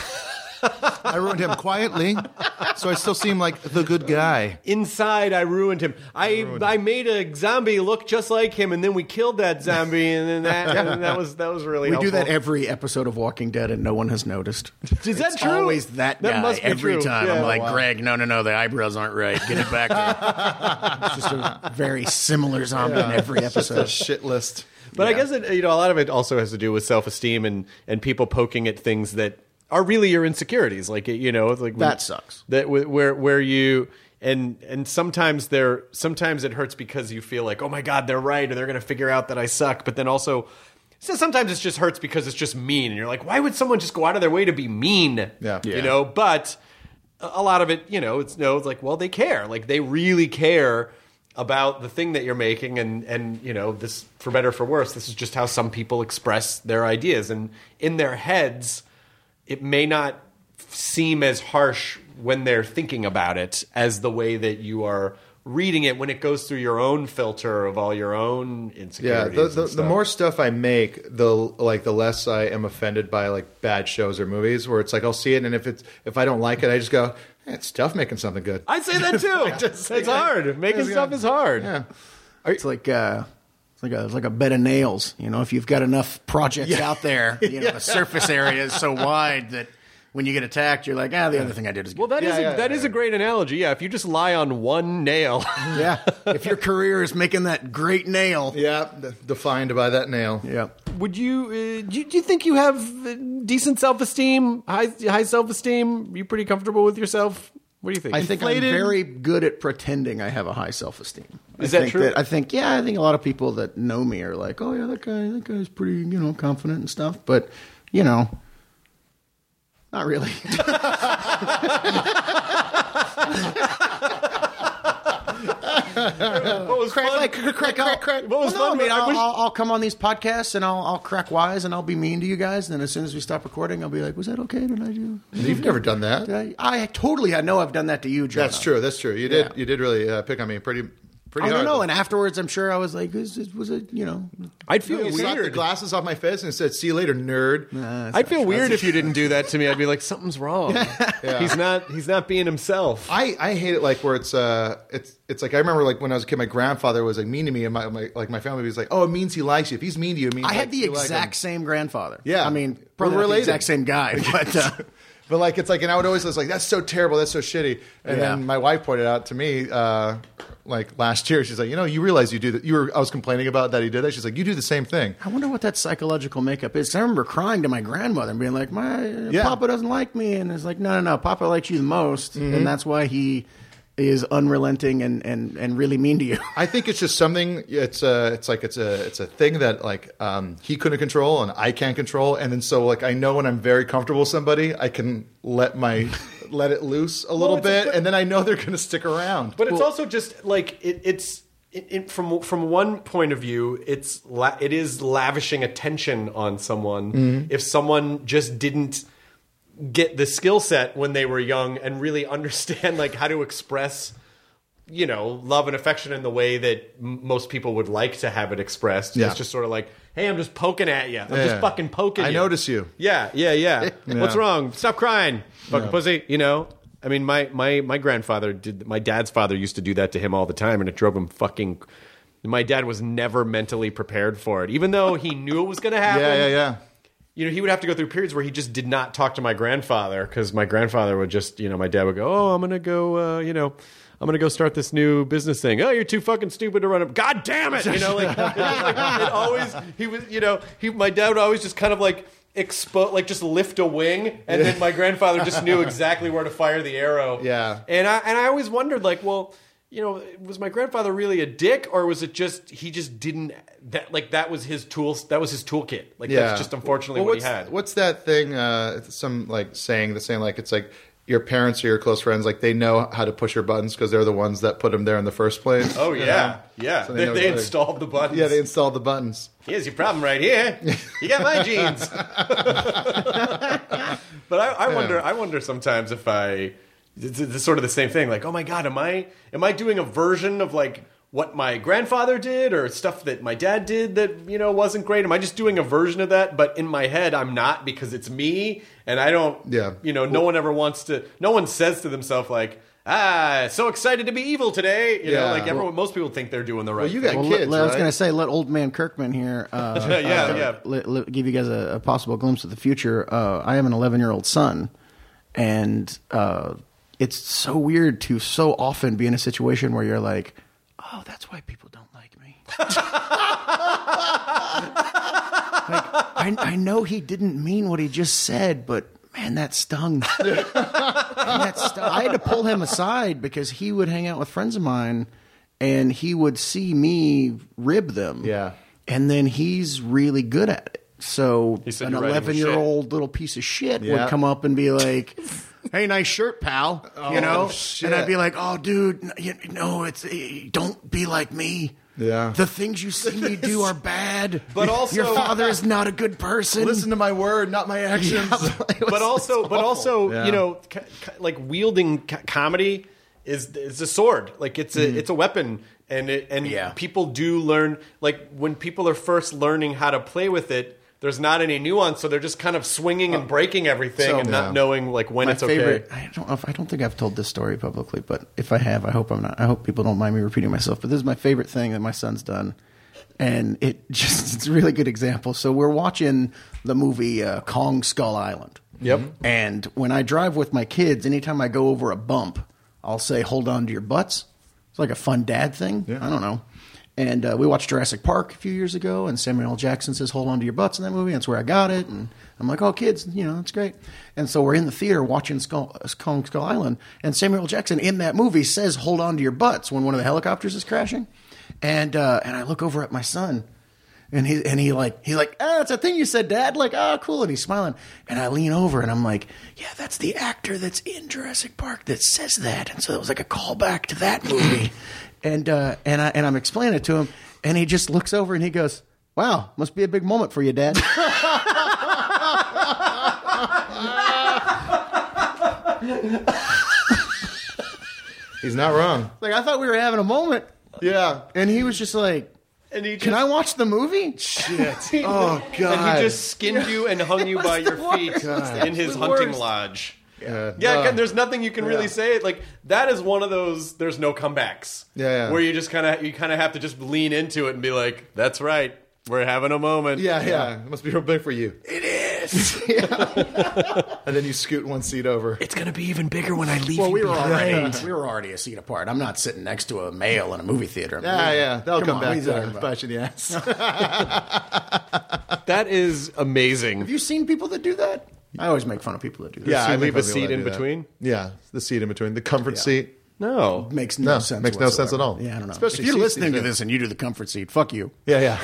I ruined him quietly, so I still seem like the good guy. inside I ruined him. I I made a zombie look just like him, and then we killed that zombie, and then that and that was that was really. We helpful. do that every episode of Walking Dead, and no one has noticed. Is that It's true? always that guy That must be every true. time. Yeah. I'm like, Wow. Greg, no, no, no, the eyebrows aren't right. Get it back there. It's just a very similar zombie in every It's a episode. shit list. But I guess it, you know a lot of it also has to do with self esteem and and people poking at things that are really your insecurities. Like you know, like That sucks. That where where you and and sometimes they're sometimes it hurts because you feel like, oh my god, they're right, or they're going to figure out that I suck. But then also, so sometimes it just hurts because it's just mean, and you're like, why would someone just go out of their way to be mean? Yeah. you Yeah. know. But a a lot of it, you know, it's no, it's like, well, they care, like they really care about the thing that you're making, and and you know, this, for better or for worse, this is just how some people express their ideas, and in their heads it may not seem as harsh when they're thinking about it as the way that you are reading it when it goes through your own filter of all your own Yeah, insecurities. the, and the, the stuff. more stuff I make, the like the less I am offended by like bad shows or movies. Where it's like I'll see it, and if it's if I don't like it, I just go, eh, "It's tough making something good." I say that too. just- it's hard. Making Yeah. stuff is hard. Yeah, It's like uh, it's like a it's like a bed of nails. You know, if you've got enough projects out there, you know, the surface area is so wide that when you get attacked, you're like, ah, the other thing I did is good. Well, that is Yeah, a, yeah, that yeah, is a great analogy. Yeah, if you just lie on one nail, yeah. If your career is making that great nail, yeah, d- defined by that nail. yeah. would you? Uh, do, you do you think you have uh, decent self esteem, high high self esteem? You pretty comfortable with yourself? What do you think? I think Inflated? I'm very good at pretending I have a high self esteem. Is I that think true? I think yeah, I think a lot of people that know me are like, oh yeah, that guy, that guy's pretty, you know, confident and stuff. But you know, not really. What was fun? Like, crack, crack, crack, crack. What was Well, no, fun? I mean, I I'll, wish- I'll, I'll come on these podcasts and I'll, I'll crack wise and I'll be mean to you guys. And then as soon as we stop recording, I'll be like, was that okay? Did I do? You've never done that. Did I, I totally, I know I've done that to you, John. That's true. That's true. You did. Yeah. You did really uh, pick on me pretty. Pretty I don't hard. know. And afterwards, I'm sure I was like, was it, was it you know? I'd feel You slapped the weird. glasses off my face and said, "See you later, nerd." I'd feel weird if you didn't do that to me. I'd be like, something's wrong. He's not. He's not being himself. I, I hate it like where it's uh it's it's like I remember like when I was a kid, my grandfather was like mean to me, and my, my like my family was like, "Oh, it means he likes you. If he's mean to you, it means I like, had the you like exact him." same grandfather. Yeah. I mean, We're probably not the related. exact same guy, but uh, But like it's like, and I would always was like, "That's so terrible. That's so shitty." And Yeah. then my wife pointed out to me, uh, like last year, she's like, "You know, you realize you do that. You were I was complaining about that he did that." She's like, "You do the same thing." I wonder what that psychological makeup is. 'Cause I remember crying to my grandmother and being like, "My Yeah. Papa doesn't like me," and it's like, "No, no, no. Papa likes you the most, Mm-hmm. and that's why he is unrelenting and, and, and really mean to you." I think it's just something. It's a. It's like it's a. It's a thing that like um, he couldn't control and I can't control, and then so like I know when I'm very comfortable with somebody, I can let my let it loose a little it's a- bit, but- and then I know they're going to stick around. But it's also just like it, it's it, it, from from one point of view, it's la- it is lavishing attention on someone. Mm-hmm. If someone just didn't get the skill set when they were young and really understand like how to express, you know, love and affection in the way that m- most people would like to have it expressed. Yeah. It's just sort of like, hey, I'm just poking at you. I'm Yeah. just fucking poking I you. notice you. Yeah, yeah, yeah. What's wrong? Stop crying, fucking pussy. You know. I mean, my, my, my grandfather did. My dad's father used to do that to him all the time, and it drove him fucking. My dad was never mentally prepared for it, even though he knew it was going to happen. Yeah, yeah, yeah. you know, he would have to go through periods where he just did not talk to my grandfather because my grandfather would just, you know, my dad would go, oh, I'm going to go, uh, you know, I'm going to go start this new business thing. Oh, you're too fucking stupid to run it. God damn it. You know, like, it, like it always, he was, you know, he, my dad would always just kind of like expose, like just lift a wing. And then my grandfather just knew exactly where to fire the arrow. Yeah. And I, and I always wondered like, well, you know, was my grandfather really a dick, or was it just he just didn't that like that was his tools that was his toolkit? Like Yeah. that's just unfortunately Well, what he what's- had. What's that thing? Uh, some like saying the saying like it's like your parents or your close friends, like they know how to push your buttons because they're the ones that put them there in the first place. Oh you yeah, know? yeah. So they know they it's like- installed the buttons. Yeah, they installed the buttons. Here's your problem right here. You got my genes. But I, I wonder. I wonder sometimes if I. It's, it's sort of the same thing. Like, oh my god, am I am I doing a version of like what my grandfather did, or stuff that my dad did that you know wasn't great? Am I just doing a version of that, but in my head I'm not because it's me, and I don't. Yeah. You know, no one ever wants to. No one says to themselves like, ah, so excited to be evil today. You know, Yeah. like everyone. Most people think they're doing the right. Well, you thing. got Well, kids, let- I was right? going to say, let old man Kirkman here uh, Yeah, yeah, uh, yeah. li- li- give you guys a, a possible glimpse of the future. Uh, I have an eleven-year-old son, and uh, it's so weird to so often be in a situation where you're like, oh, that's why people don't like me. Like, I, I know he didn't mean what he just said, but man, that stung. Man, that stung. I had to pull him aside because he would hang out with friends of mine and he would see me rib them. Yeah. And then he's really good at it. So He said an you're writing with eleven-year-old little piece of shit Yeah. would come up and be like, hey, nice shirt, pal. you know? shit. And I'd be like, oh, dude, n- you know, it's eh, don't be like me. Yeah. The things you see me do are bad. But also- your father is not a good person. Listen to my word, not my actions. But also, but also, Yeah. you know, c- c- like wielding c- comedy is is a sword. Like it's a it's a weapon, and it, and Yeah. people do learn. Like when people are first learning how to play with it, there's not any nuance, so they're just kind of swinging and breaking everything, so- and Yeah. not knowing like when My it's favorite. okay. I don't know if I don't think I've told this story publicly, but if I have, I hope I'm not. I hope people don't mind me repeating myself. But this is my favorite thing that my son's done, and it just it's a really good example. So we're watching the movie uh, Kong Skull Island. Yep. And when I drive with my kids, anytime I go over a bump, I'll say, "Hold on to your butts." It's like a fun dad thing. I don't know. And uh, we watched Jurassic Park a few years ago, and Samuel L. Jackson says, "Hold on to your butts" in that movie. That's where I got it. And I'm like, "Oh, kids, you know, it's great." And so we're in the theater watching Skull, Kong Skull Island, and Samuel L. Jackson in that movie says, "Hold on to your butts" when one of the helicopters is crashing. And uh, and I look over at my son, and he and he like he's like, "Ah, it's a thing you said, Dad." Like, "Oh, cool." And he's smiling, and I lean over and I'm like, "Yeah, that's the actor that's in Jurassic Park that says that." And so it was like a callback to that movie. And uh, and I and I'm explaining it to him, and he just looks over and he goes, "Wow, must be a big moment for you, Dad." He's not wrong. Like, I thought we were having a moment, Yeah. and he was just like, And he just, "Can I watch the movie?" Shit. Oh, God. And he just skinned you and hung you by your feet in his the hunting worst. lodge. Yeah. Yeah, Uh, again, there's nothing you can really yeah. say. Like that is one of those. There's no comebacks. Yeah, yeah. Where you just kind of you kind of have to just lean into it and be like, "That's right, we're having a moment." Yeah, yeah. It must be real big for you. It is. And then you scoot one seat over. It's going to be even bigger when I leave. Well, we were already we were already a seat apart. I'm not sitting next to a male in a movie theater. Yeah, yeah. That'll come, on, back what are you to talking about? bite you in the ass. That is amazing. Have you seen people that do that? I always make fun of people that do that. Yeah, So I you make leave a fun of people seat that in do that. between? Yeah, the seat in between. The comfort seat. No, Makes no, No, sense. makes no sense at whatsoever. all. Yeah, I don't know. Especially if you're seats listening these to days. this and you do the comfort seat, fuck you. Yeah, yeah.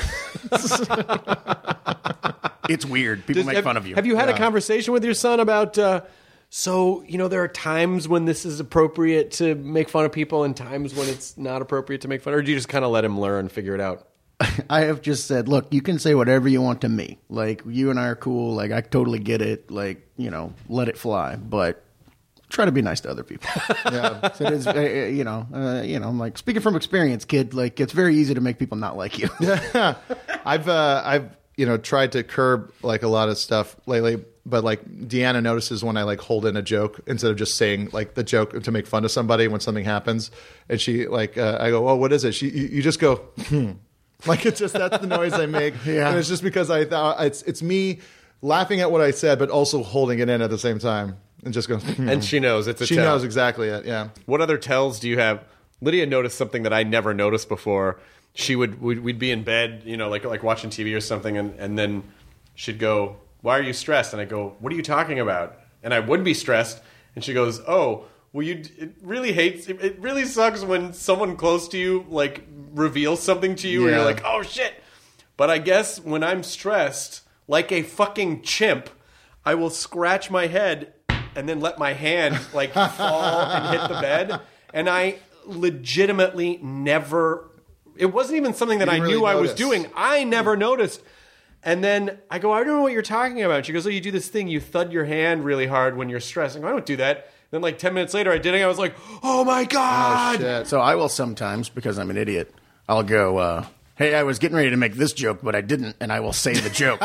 It's weird. People Does- make have, fun of you. Have you had a Yeah. conversation with your son about? Uh, so you know, there are times when this is appropriate to make fun of people, and times when it's not appropriate to make fun. Or do you just kind of let him learn, figure it out? I have just said, look, you can say whatever you want to me. Like, you and I are cool. Like, I totally get it. Like, you know, let it fly. But try to be nice to other people. Yeah. So it is, uh, you know, uh, you know, I'm like, speaking from experience, kid, like, it's very easy to make people not like you. I've uh, I've you know tried to curb like a lot of stuff lately, but like Deanna notices when I like hold in a joke instead of just saying like the joke to make fun of somebody when something happens, and she like uh, I go, "Oh, what is it?" She you, you just go, "Hmm." Like it's just that's the noise I make, Yeah. and it's just because I thought it's it's me laughing at what I said, but also holding it in at the same time, and just goes. Hmm. And she knows it's a She tell. knows exactly it. Yeah. What other tells do you have? Lydia noticed something that I never noticed before. She would we'd, we'd be in bed, you know, like like watching T V or something, and, and then she'd go, "Why are you stressed?" And I go, "What are you talking about?" And I would be stressed, and she goes, "Oh, well, you it really hates it, it really sucks when someone close to you like reveals something to you, Yeah. and you're like, oh shit." But I guess when I'm stressed, like a fucking chimp, I will scratch my head and then let my hand like fall and hit the bed, and I legitimately never. It wasn't even something that I didn't knew really I was notice. doing. I never noticed. And then I go, I don't know what you're talking about. She goes, oh, you do this thing. You thud your hand really hard when you're stressed. I go, I don't do that. Then like ten minutes later, I did it. I was like, oh, my God. Oh, shit. So I will sometimes, because I'm an idiot, I'll go, uh, hey, I was getting ready to make this joke, but I didn't, and I will say the joke.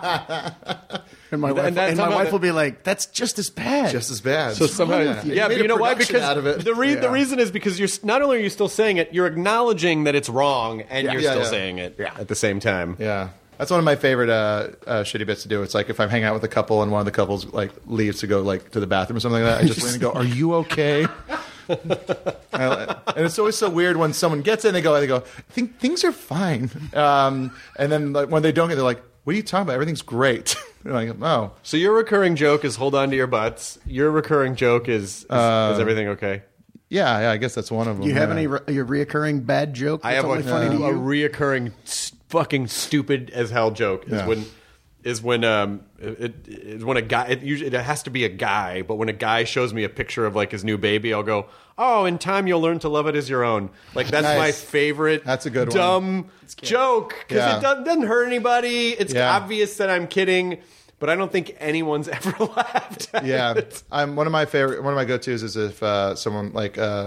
And my wife, And that- and my somehow wife that- will be like, that's just as bad. Just as bad. So somehow, yeah, yeah, made but a you know why? production Because out of it. the re- the Yeah. reason is because you're not only are you still saying it, you're acknowledging that it's wrong, and you're Yeah, still yeah. saying it Yeah. at the same time. Yeah. That's one of my favorite uh, uh, shitty bits to do. It's like if I'm hanging out with a couple and one of the couples like leaves to go like to the bathroom or something like that, I just lean and go, "Are you okay?" and it's always so weird when someone gets in, they go, they go, "Think things are fine," um, and then like, when they don't get, they're like, "What are you talking about? Everything's great." They're like, "Oh, So your recurring joke is hold on to your butts. Your recurring joke is is, Uh, is everything okay? yeah, yeah." I guess that's one of them. Do you have yeah. any re- your reoccurring bad joke? I that's have a, only funny to a you? reoccurring s- fucking stupid as hell joke is Yeah. when is when um it, it is when a guy it usually it has to be a guy, but when a guy shows me a picture of like his new baby, I'll go, oh, in time you'll learn to love it as your own. Like that's Nice. my favorite. That's a good one. dumb joke because Yeah. it doesn't, doesn't hurt anybody. It's Yeah. obvious that I'm kidding, but I don't think anyone's ever laughed. At Yeah, it. I'm one of my favorite. One of my go-tos is if uh, someone like, uh,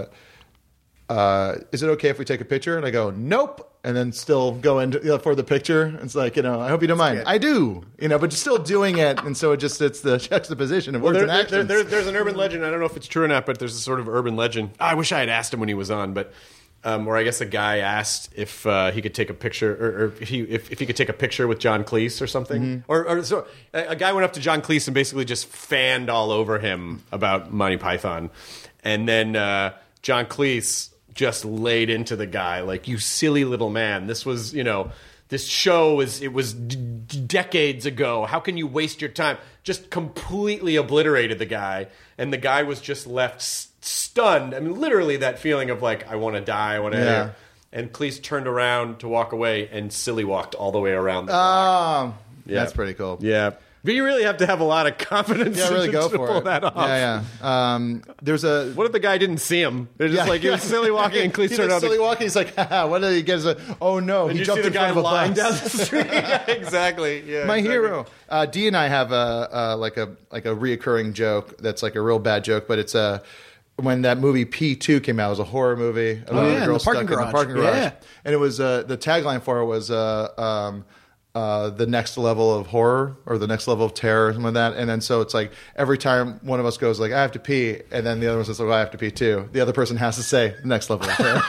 uh, "Is it okay if we take a picture?" And I go, "Nope," and then still go in to, you know, for the picture. It's like, you know, I hope you don't mind. I do, you know, but just still doing it, and so it just it's the juxtaposition of Well, words there, and there, actions. there, there's an urban legend. I don't know if it's true or not, but there's a sort of urban legend. I wish I had asked him when he was on, but um, where I guess a guy asked if uh, he could take a picture, or, or if he if, if he could take a picture with John Cleese or something, Mm-hmm. or, or so a, a guy went up to John Cleese and basically just fanned all over him about Monty Python, and then uh, John Cleese just laid into the guy like, you silly little man. This was, you know, this show was, it was d- d- decades ago. How can you waste your time? Just completely obliterated the guy. And the guy was just left s- stunned. I mean, literally that feeling of like, I want to die. I want to. Yeah. And Cleese turned around to walk away, and silly walked all the way around the block. Um, Yeah. That's pretty cool. Yeah. But you really have to have a lot of confidence Yeah, really to, go to for pull it. that off. Yeah, yeah. Um, there's a What if the guy didn't see him? They're just Yeah. like, he was silly walking, and Cleese he's turned like out. silly walking. He's like, haha, what did he get? He's like, oh no, And he you jumped see the in front guy of a lying bus. down the street. Yeah, exactly. Yeah, My exactly. hero. Uh, Dee and I have a uh, like a like a reoccurring joke that's like a real bad joke, but it's a. When that movie P two came out, it was a horror movie. A Oh, little yeah, in girl the parking stuck in garage. the parking garage, Yeah. and it was uh, the tagline for it was uh, um, uh, the next level of horror or the next level of terror, or something like that. And then so it's like every time one of us goes like I have to pee, and then the other one says like I have to pee too. The other person has to say the next level of terror.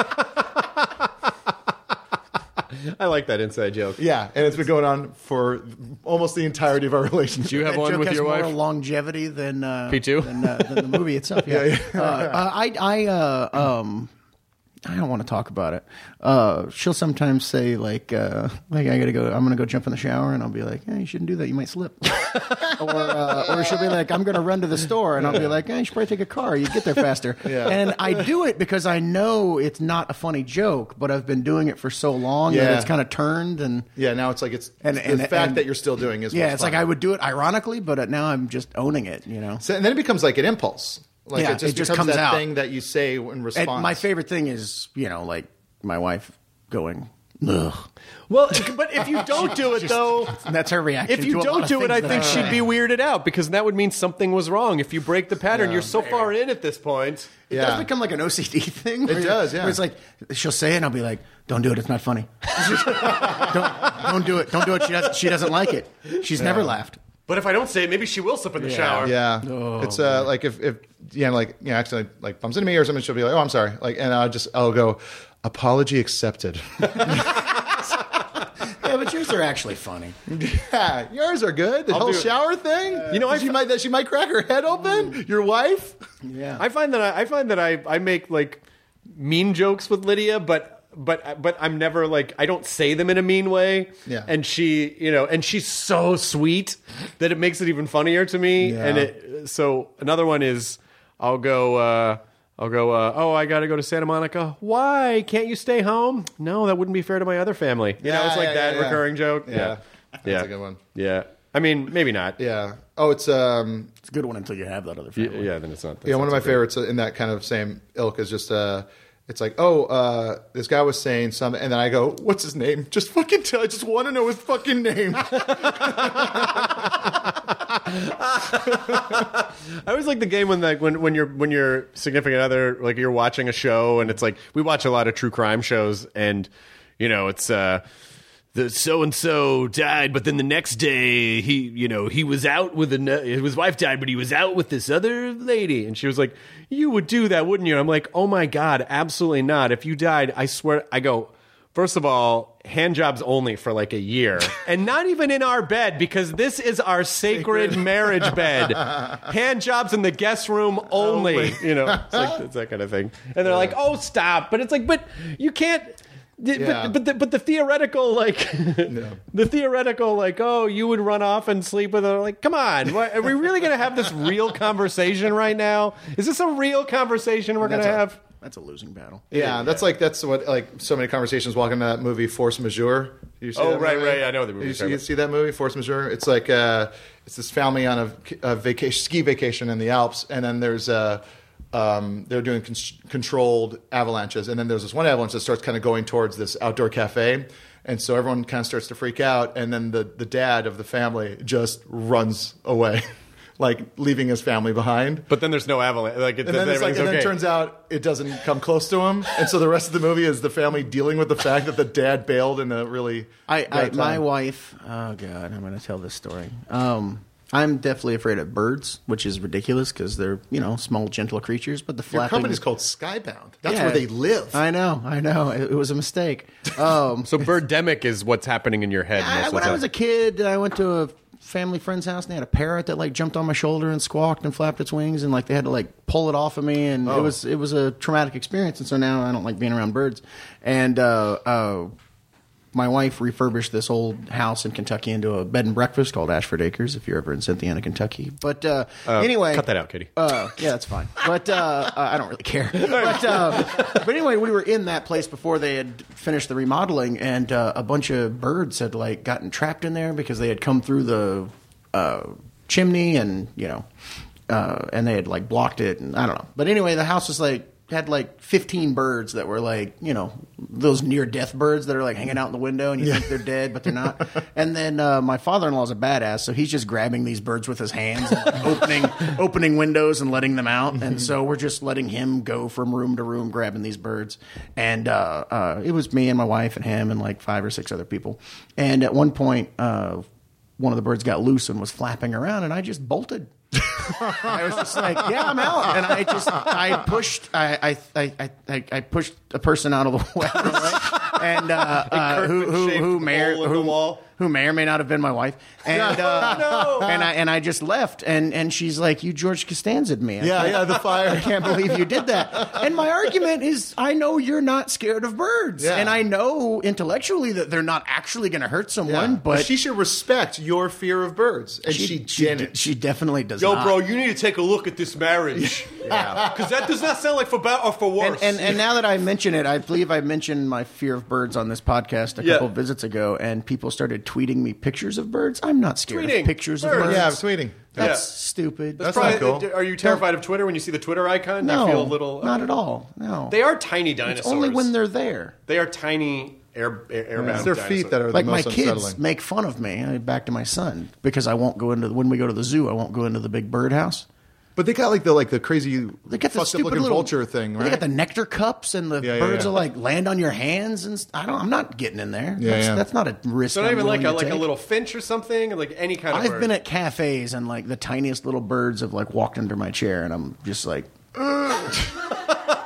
I like that inside joke. Yeah, and it's been going on for almost the entirety of our relationship. Do you have That one joke with has your more wife? longevity than uh, P two? than, uh, than the movie itself. Yeah, Yeah, yeah. Uh, uh, I I uh, um. I don't want to talk about it. Uh, she'll sometimes say like, uh, like I gotta go. I'm gonna go jump in the shower, and I'll be like, hey, you shouldn't do that. You might slip. or uh, or she'll be like, I'm gonna run to the store, and I'll be like, hey, you should probably take a car. You get there faster. Yeah. And I do it because I know it's not a funny joke, but I've been doing it for so long that Yeah. it's kind of turned and. Yeah, now it's like it's And- the and- fact and- that you're still doing is Yeah, what's it's like fun. I would do it ironically, but uh, now I'm just owning it. You know. So, and then it becomes like an impulse. Like Yeah, it just, it just becomes comes that out. thing that you say in response. And my favorite thing is, you know, like my wife going, ugh. Well, but if you don't do it, though, And that's her reaction. if you to a lot don't of do it, things I that think say. she'd be weirded out because that would mean something was wrong. If you break the pattern, you're so far in at this point. It Yeah. does become like an O C D thing. where It you- does, yeah. Where it's like she'll say it, and I'll be like, "Don't do it. It's not funny. don't, don't do it. Don't do it. She doesn't. She doesn't like it. She's never laughed." But if I don't say it, maybe she will slip in the shower. Yeah, it's uh, like if if yeah, like you know, accidentally like bumps into me or something, she'll be like, "Oh, I'm sorry," like, and I'll just I'll go, "Apology accepted." Yeah, but you're Yours are actually funny. Yeah, yours are good. The I'll whole do it. shower thing. You know, I she f- might that she might crack her head open. Your wife. Yeah. I find that I, I find that I, I make like mean jokes with Lydia, but but but I'm never like I don't say them in a mean way. Yeah. And she, you know, and she's so sweet that it makes it even funnier to me. Yeah. And it so another one is I'll go uh I'll go uh, oh I got to go to Santa Monica. Why can't you stay home? No, that wouldn't be fair to my other family. You know, Yeah, it's like yeah, that yeah, yeah. recurring joke. Yeah. Yeah. That's yeah. a good one. Yeah. I mean, maybe not. Yeah. Oh, it's um. It's a good one until you have that other Yeah, family. yeah, then it's not. Yeah, one of my my favorites in that kind of same ilk is just uh, it's like, oh, uh, this guy was saying something, and then I go, what's his name? Just fucking tell. I just want to know his fucking name. I always like the game when like when when your when your significant other like you're watching a show and it's like we watch a lot of true crime shows and you know it's uh the so and so died but then the next day he you know he was out with a his wife died but he was out with this other lady and she was like you would do that wouldn't you? And I'm like oh my god absolutely not. If you died I swear I go first of all, hand jobs only for like a year. And not even in our bed, because this is our sacred, sacred. marriage bed. Hand jobs in the guest room only. You know, it's, like, it's that kind of thing. And they're yeah. like, oh, stop. But it's like, but you can't. Yeah. But, but, the, but the theoretical, like, no. the theoretical, like, oh, you would run off and sleep with her. Like, come on. What, are we really going to have this real conversation right now? Is this a real conversation we're going to have? That's a losing battle. Yeah, that's like that's what like so many conversations walking into that movie Force Majeure. You see oh that right, movie? right. I know the movie. You see, you see that movie Force Majeure? It's like uh, it's this family on a, a vacation, ski vacation in the Alps, and then there's uh, um, they're doing con- controlled avalanches, and then there's this one avalanche that starts kind of going towards this outdoor cafe. And so everyone kind of starts to freak out, and then the, the dad of the family just runs away. Like leaving his family behind, but then there's no avalanche. Like, it, and then, it's like, and okay. then it turns out it doesn't come close to him, and so the rest of the movie is the family dealing with the fact that the dad bailed in a really. I, I my wife. Oh God, I'm going to tell this story. Um, I'm definitely afraid of birds, which is ridiculous because they're you know small, gentle creatures. But the Your flapping. company's called Skybound. That's Yeah. where they live. I know, I know. It, it was a mistake. Um, so birdemic is what's happening in your head. I, most when of the I was a time. kid, I went to a family friend's house and they had a parrot that like jumped on my shoulder and squawked and flapped its wings and like they had to like pull it off of me and Oh. it was it was a traumatic experience and so now I don't like being around birds and uh, uh, my wife refurbished this old house in Kentucky into a bed and breakfast called Ashford Acres if you're ever in Cynthiana, Kentucky. But uh, Uh, anyway, cut that out, Katie. Uh, yeah, that's fine. But uh, uh, I don't really care. But, uh, but anyway, we were in that place before they had finished the remodeling, and uh, a bunch of birds had like gotten trapped in there because they had come through the uh, chimney, and you know, uh, and they had like blocked it, and I don't know. But anyway, the house was like had like fifteen birds that were like, you know, those near-death birds that are like hanging out in the window and you think they're dead, but they're not. And then uh, my father-in-law's a badass, so he's just grabbing these birds with his hands and like, opening opening windows and letting them out. And so we're just letting him go from room to room grabbing these birds. And uh, uh, it was me and my wife and him and like five or six other people. And at one point, uh, one of the birds got loose and was flapping around, and I just bolted. I was just like, yeah, I'm out, and I just I pushed I I I I, I pushed a person out of the way, right? and uh, uh, who who who may or, who, who may or may not have been my wife, and uh, No. and I and I just left, and and she's like, you George Costanza'd me. I Yeah, can't- yeah, the fire. I can't believe you did that. And my argument is, I know you're not scared of birds, Yeah. and I know intellectually that they're not actually going to hurt someone, Yeah. but she should respect your fear of birds, and she, she, didn't. she definitely does Yo, not. bro, you need to take a look at this marriage. Yeah. Because that does not sound like for better or for worse. And, and and now that I mention it, I believe I mentioned my fear of birds on this podcast a Yeah. couple of visits ago, and people started tweeting me pictures of birds. I'm not scared Tweeting of pictures of birds. birds. Yeah, I'm tweeting. That's Yeah. stupid. That's Probably- not cool. Are you terrified of Twitter when you see the Twitter icon? no, I feel a little. not at all. No, They are tiny dinosaurs. It's only when they're there. They are tiny air, air airbound. It's their feet dinosaurs. that are Like the my most kids unsettling. make fun of me. I, back to my son because I won't go into when we go to the zoo. I won't go into the big birdhouse. But they got like the like the crazy They got the fucked up stupid looking little vulture thing, right? They got the nectar cups, and the Yeah, yeah, birds yeah. will like land on your hands, and st- I don't. I'm not getting in there. Yeah, that's, yeah. that's not a risk. So not I'm even like willing a to like a take. little finch or something, like any kind of. I've bird. been at cafes and like the tiniest little birds have like walked under my chair, and I'm just like,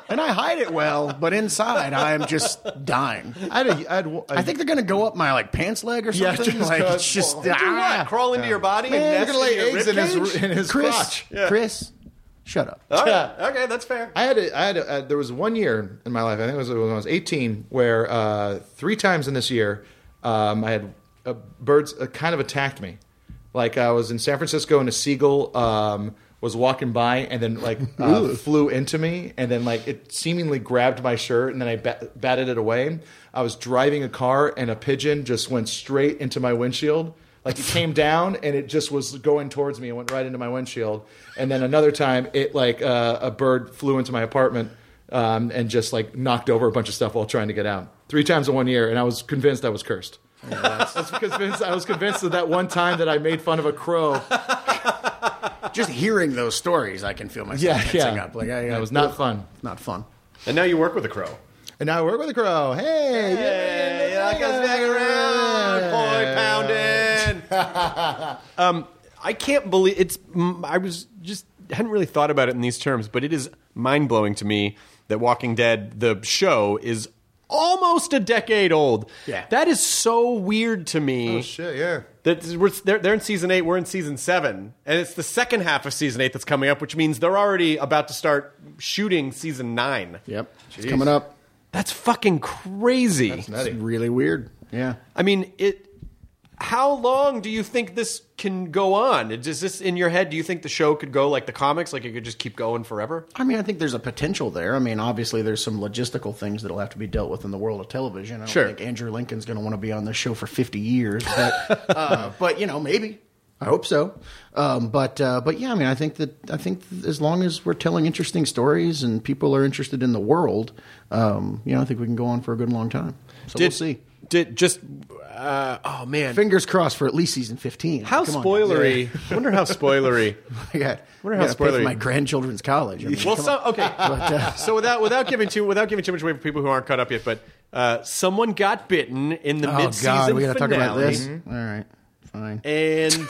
And I hide it well, but inside I am just dying. I had a, I, had, a, I think they're gonna go up my like pants leg or Yeah, something. just like go- it's just Do ah. what? Crawl into your body Man, and they're nest gonna lay in your eggs in his ribcage? in his Chris, crotch. Chris, shut up. All right. Yeah. Okay, that's fair. I had a, I had a, uh, there was one year in my life, I think it was when I was eighteen, where uh, three times in this year, um, I had uh, birds uh, kind of attacked me. Like I was in San Francisco and a seagull um, was walking by and then like uh, flew into me and then like it seemingly grabbed my shirt and then I bat- batted it away. I was driving a car and a pigeon just went straight into my windshield. Like it came down and it just was going towards me and went right into my windshield. And then another time, it like uh, a bird flew into my apartment um, and just like knocked over a bunch of stuff while trying to get out. Three times in one year, and I was convinced I was cursed. Yeah, that's, that's convinced, I was convinced of that one time that I made fun of a crow. Just hearing those stories, I can feel myself Yeah, tensing yeah. up. Like I, That was not fun. Not fun. And now you work with a crow. And now I work with a crow. Hey, Hey, like us back around, boy pounding. um, I can't believe it's. mm, I was just hadn't really thought about it in these terms, but it is mind blowing to me that Walking Dead, the show, is almost a decade old. Yeah. That is so weird to me. Oh shit, yeah. That we're they're, they're in season eight, we're in season seven, and it's the second half of season eight that's coming up, which means they're already about to start shooting season nine. Yep, it's coming up. That's fucking crazy. That's nutty. It's really weird. Yeah. I mean, it. How long do you think this can go on? Is this in your head? Do you think the show could go like the comics, like it could just keep going forever? I mean, I think there's a potential there. I mean, obviously, there's some logistical things that'll have to be dealt with in the world of television. I don't Sure. think Andrew Lincoln's going to want to be on this show for fifty years, but uh, but you know, maybe. I hope so. Um, but uh, but yeah, I mean, I think that I think as long as we're telling interesting stories and people are interested in the world, um, you know, I think we can go on for a good long time. So Did, we'll see. Did just uh, oh man, Fingers crossed for at least season fifteen. how Come on. spoilery? I wonder how spoilery. I got, Wonder I how got to pay for spoilery- my grandchildren's college. I mean, Well, come so, on. okay. But, uh, So without without giving too without giving too much away for people who aren't caught up yet, but uh, someone got bitten in the oh mid-season God, we got to talk about finale, this. All right, fine. and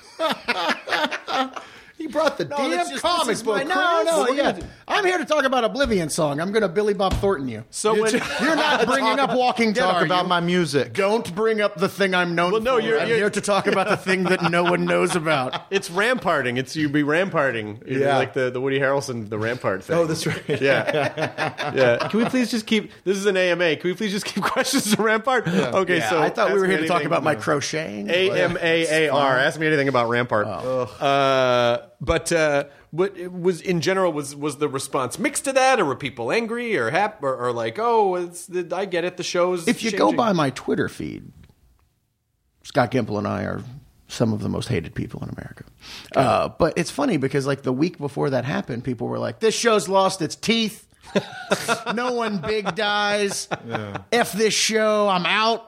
He brought the No, damn that's just- comic this is book. my- no, Chris. no, What yeah. are you- I'm here to talk about Oblivion song. I'm going to Billy Bob Thornton you. so when You're not bringing up Walking Dead. Talk are about you? my music. Don't bring up the thing I'm known Well, no, for. you're- I'm you're- here to talk about the thing that no one knows about. it's ramparting, it's you be ramparting, It's Yeah. like the, the Woody Harrelson the Rampart thing. Oh, that's right. Yeah, yeah. Can we please just keep? This is an A M A. Can we please just keep questions to Rampart? Okay, Yeah, so I thought we ask were me here to talk anything- about my crocheting. A M A A R. Ask me anything about Rampart. Uh, but uh, what it was in general was was the response mixed to that, or were people angry or happy or, or like, oh, it's the, I get it, the show's If you changing. go by my Twitter feed, Scott Gimple and I are some of the most hated people in America. Uh, but it's funny because like the week before that happened, people were like, this show's lost its teeth. No one big dies. F this show. I'm out.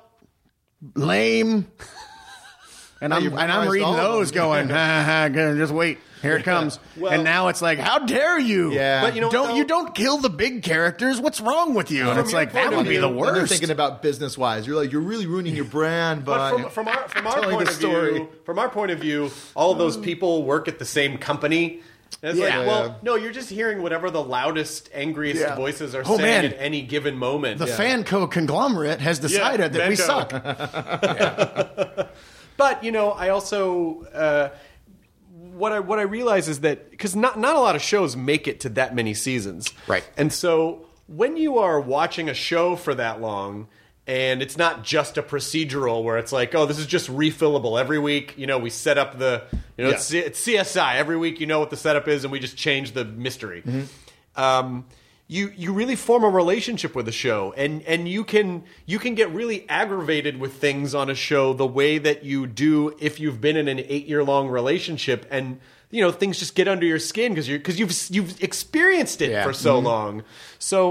Lame. And I'm, you and I'm memorized reading all of those them. going, ha, ha, gonna just wait. Here it comes. Well- and now it's like, how dare you? Yeah. But you know what, don't though? you don't kill the big characters. What's wrong with you? And it's your like, point that of would be view, the when When they're worst. thinking about business wise, you're like you're really ruining your brand by But from, from our from our telling point the of story. view, from our point of view, all of those people work at the same company. And it's Yeah. like, well, Yeah. no, you're just hearing whatever the loudest, angriest Yeah. voices are Oh, saying man. at any given moment. The Yeah. Fanco conglomerate has decided that we Fanco. suck. But you know, I also uh, what I what I realize is that because not not a lot of shows make it to that many seasons, Right. And so when you are watching a show for that long, and it's not just a procedural where it's like, oh, this is just refillable every week. You know, we set up the you know Yeah. it's, it's C S I every week. You know what the setup is, and we just change the mystery. Um, you you really form a relationship with the show, and and you can you can get really aggravated with things on a show the way that you do if you've been in an eight year long relationship, and you know things just get under your skin because you because you've you've experienced it Yeah. for so long. So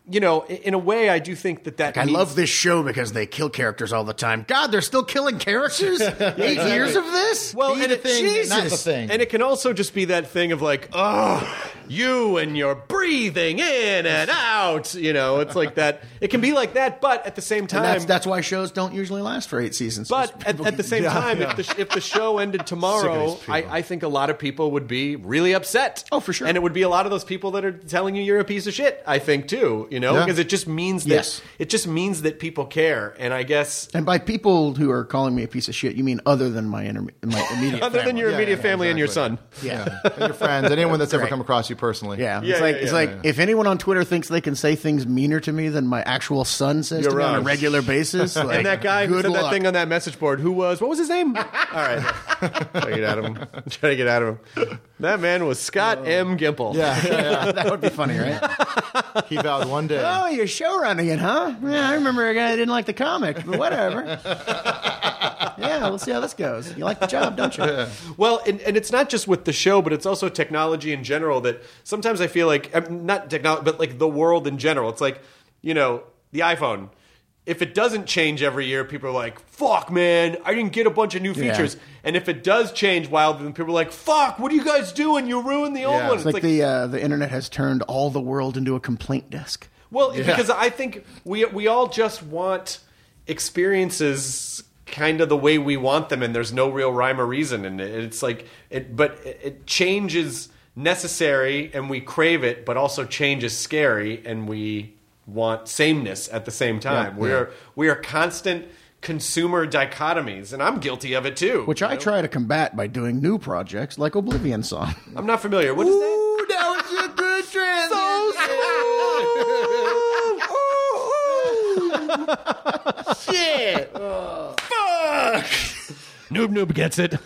you know, in a way, I do think that that I means- love this show because they kill characters all the time. God, they're still killing characters? Eight years of this? Well, Be and the it, thing, Jesus. not the thing. and it can also just be that thing of like, oh, you and your breathing in and out. You know, it's like that. It can be like that, but at the same time, And that's, that's why shows don't usually last for eight seasons. But at, at the same Yeah, time, yeah. if the if the show ended tomorrow, Sick of these I, people. I think a lot of people would be really upset. Oh, for sure. And it would be a lot of those people that are telling you you're a piece of shit. I think too, you know, Yeah. because it just means that Yes. it just means that people care. And I guess And by people who are calling me a piece of shit, you mean other than my, inter- my immediate other than family. your Yeah, immediate yeah, family and your son. exactly. Yeah. And your friends, anyone that's ever Right. come across you personally. Yeah, Yeah, it's like yeah, it's yeah, like yeah. if anyone on Twitter thinks they can say things meaner to me than my actual son says You're to me on a wrong. regular basis, like, And that guy who good said luck. that thing on that message board, who was, what was his name? All right. Try to get out of him. Try to get out of him. That man was Scott M. Gimple. Yeah, yeah, yeah. That would be funny, right? He vowed one day. Oh, you're show running it, huh? Yeah, I remember a guy that didn't like the comic, but whatever. Yeah, we'll see how this goes. You like the job, don't you? Well, and, and it's not just with the show, but it's also technology in general that sometimes I feel like, um, not technology, but like the world in general. It's like, you know, the iPhone. If it doesn't change every year, people are like, fuck, man, I didn't get a bunch of new Yeah. features. And if it does change wildly, then people are like, fuck, what are you guys doing? You ruined the old Yeah. one. It's like, the uh, the internet has turned all the world into a complaint desk. Well, because I think we we all just want experiences kind of the way we want them, and there's no real rhyme or reason, and it, it's like it. But it, it change is necessary, and we crave it, but also change is scary, and we want sameness at the same time. Yeah. we are we are constant consumer dichotomies, and I'm guilty of it too. Which I try to combat by doing new projects like Oblivion Song. I'm not familiar. What is that? Ooh, that was a good transition. Shit! Fuck! Noob Noob gets it.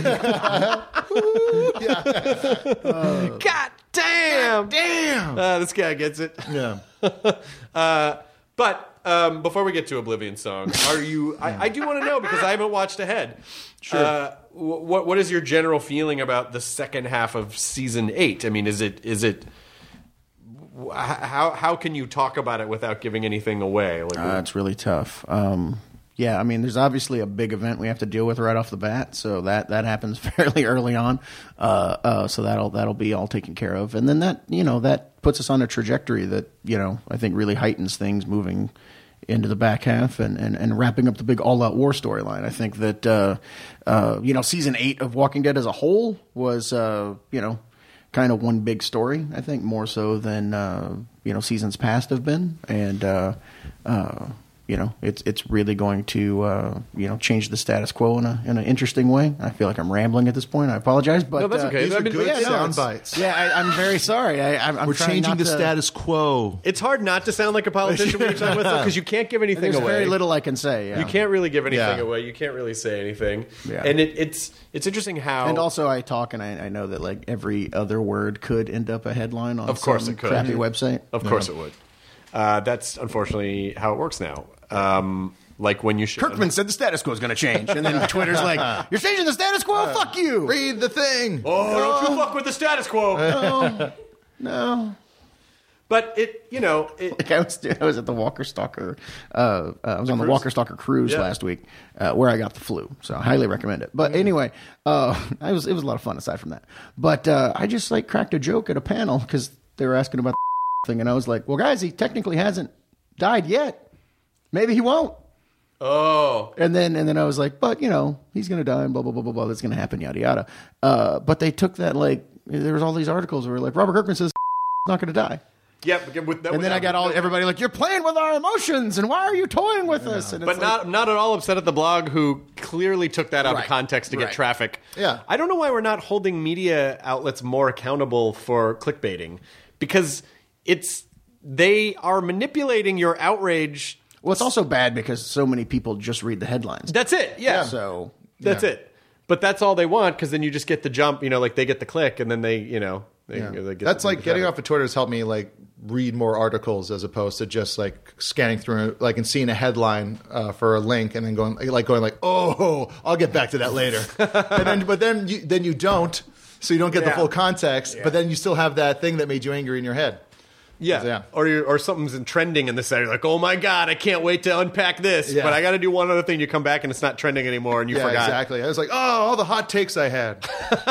God damn! Damn. Uh, this guy gets it. Yeah. Uh, but um, before we get to Oblivion Song, are you? I, I do want to know because I haven't watched ahead. Sure. Uh, what What is your general feeling about the second half of season eight? I mean, is it is it? How how can you talk about it without giving anything away? Like, Uh, it's really tough. Um, yeah, I mean, there's obviously a big event we have to deal with right off the bat, so that, that happens fairly early on. Uh, uh, so that'll that'll be all taken care of, and then that you know that puts us on a trajectory that you know I think really heightens things moving into the back half and, and, and wrapping up the big all-out war storyline. I think that uh, uh, you know season eight of Walking Dead as a whole was uh, you know. kind of one big story, I think, more so than uh, you know seasons past have been, and uh, uh, you know it's it's really going to uh, you know change the status quo in a in an interesting way. I feel like I'm rambling at this point. I apologize, but No, that's uh, okay. These I are mean, good yeah, no, sound it's- bites. yeah, I, I'm very sorry. I, I'm, I'm We're trying changing not the to- status quo. It's hard not to sound like a politician when you're talking about stuff because you can't give anything There's away. very little I can say. Yeah. You can't really give anything Yeah. away. You can't really say anything. Yeah. And it, it's it's interesting how. And also, I talk, and I, I know that like every other word could end up a headline on Of course some it could. crappy website. Of course it would. Uh, that's unfortunately how it works now. Um, like when you should. Kirkman said the status quo is going to change, and then Twitter's like, "You're changing the status quo? Fuck you!" Read the thing. Oh, don't you fuck with the status quo. No, no. But it, you know, it, Like I was, I was at the Walker Stalker. Uh, uh, I was on the cruise? Walker Stalker cruise Yeah. last week, uh, where I got the flu. So I highly recommend it. But anyway, uh, I was it was a lot of fun aside from that. But uh, I just like cracked a joke at a panel because they were asking about the thing, and I was like, "Well, guys, he technically hasn't died yet. Maybe he won't." oh, And then and then I was like, "But you know, he's going to die, and blah blah blah blah blah. That's going to happen, yada yada." Uh, but they took that like there was all these articles where like Robert Kirkman says he's not going to die. yeah. But with, that And then I got all everybody like, "You're playing with our emotions, and why are you toying with us?" And it's But like, not not at all upset at the blog who clearly took that out Right. of context to get Right. traffic. Yeah. I don't know why we're not holding media outlets more accountable for clickbaiting because it's they are manipulating your outrage. well, it's also bad because so many people just read the headlines. That's it. Yeah. So That's Yeah. it. But that's all they want because then you just get the jump. You know, like they get the click and then they, you know, they, Yeah. they get That's the, like the getting traffic. off of Twitter has helped me like read more articles as opposed to just like scanning through like and seeing a headline uh, for a link and then going like going like oh I'll get back to that later and then but then you then you don't so you don't get the Yeah. full context but then you still have that thing that made you angry in your head. Yeah. Yeah. Or you're, or something's in trending in the set. You're like, oh my God, I can't wait to unpack this. Yeah. But I got to do one other thing. You come back and it's not trending anymore and you Yeah, forgot. exactly. I was like, oh, all the hot takes I had.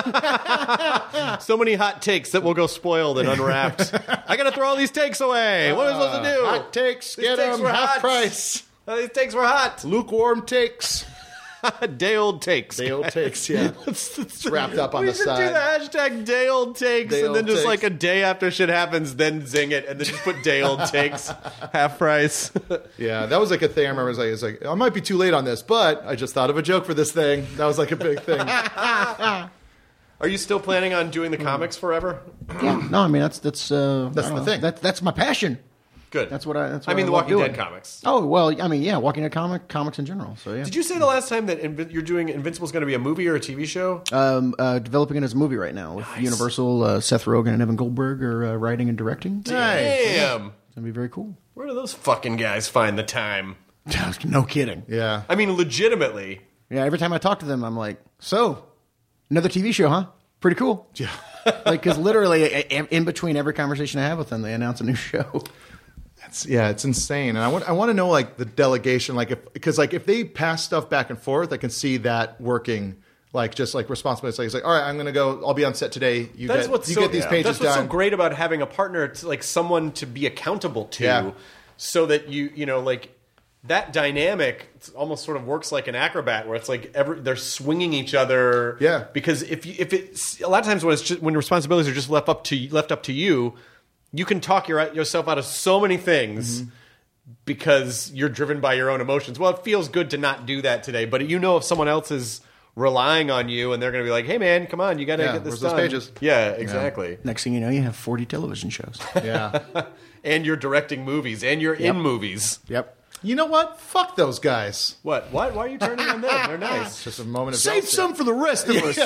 So many hot takes that will go spoiled and unwrapped. I got to throw all these takes away. What am I supposed to do? Hot takes, These get takes them were half hot. price. Oh, these takes were hot. Lukewarm takes. Day old takes. Day old guys. takes, yeah. it's, It's wrapped up on we the should side. do the hashtag day old takes Day and then old just takes. like a day after shit happens, then zing it and then just put day old takes half price. Yeah, that was like a thing. I remember. I was like, it was like, I might be too late on this, but I just thought of a joke for this thing. That was like a big thing. Are you still planning on doing the comics forever? Yeah. No, I mean that's that's uh, That's I don't the know. thing. That, that's my passion. Good. That's what I. That's what I mean, I the love Walking doing. Dead comics. Oh well, I mean, yeah, Walking Dead comic comics in general. So yeah. Did you say the last time that Invi- you're doing Invincible's going to be a movie or a T V show? Um, uh, developing it as a movie right now with Nice. Universal. Uh, Seth Rogen and Evan Goldberg are uh, writing and directing. It's Damn. gonna be very cool. Where do those fucking guys find the time? No kidding. Yeah. I mean, legitimately. Yeah. Every time I talk to them, I'm like, so another T V show, huh? Pretty cool. Yeah. Like, because literally, a- a- in between every conversation I have with them, they announce a new show. It's, yeah, it's insane, and I want I want to know like the delegation, like if because like if they pass stuff back and forth, I can see that working. Like just like responsibility. Like, it's like, all right, I'm going to go. I'll be on set today. You That's get what's you so, get these yeah. pages That's what's done. so great about having a partner, to, like someone to be accountable to, Yeah. so that you you know like that dynamic almost sort of works like an acrobat, where it's like every, they're swinging each other. Yeah. Because if you, if it's a lot of times when it's just, when responsibilities are just left up to left up to you, you can talk your, yourself out of so many things. Mm-hmm. Because you're driven by your own emotions. Well, it feels good to not do that today, but you know if someone else is relying on you and they're going to be like, hey, man, come on, you got to Yeah, get this where's those done. pages? Yeah, exactly. Next thing you know, you have forty television shows. Yeah. And you're directing movies, and you're in movies. Yep. You know what? Fuck those guys. What? What? Why are you turning on them? They're nice. Just a moment of Save jealousy. some for the rest of us.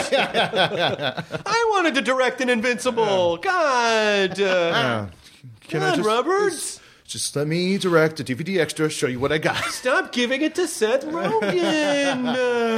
I wanted to direct an Invincible. God. Uh, Can come I on, just, Roberts. Just let me direct a D V D extra. Show you what I got. Stop giving it to Seth Rogen.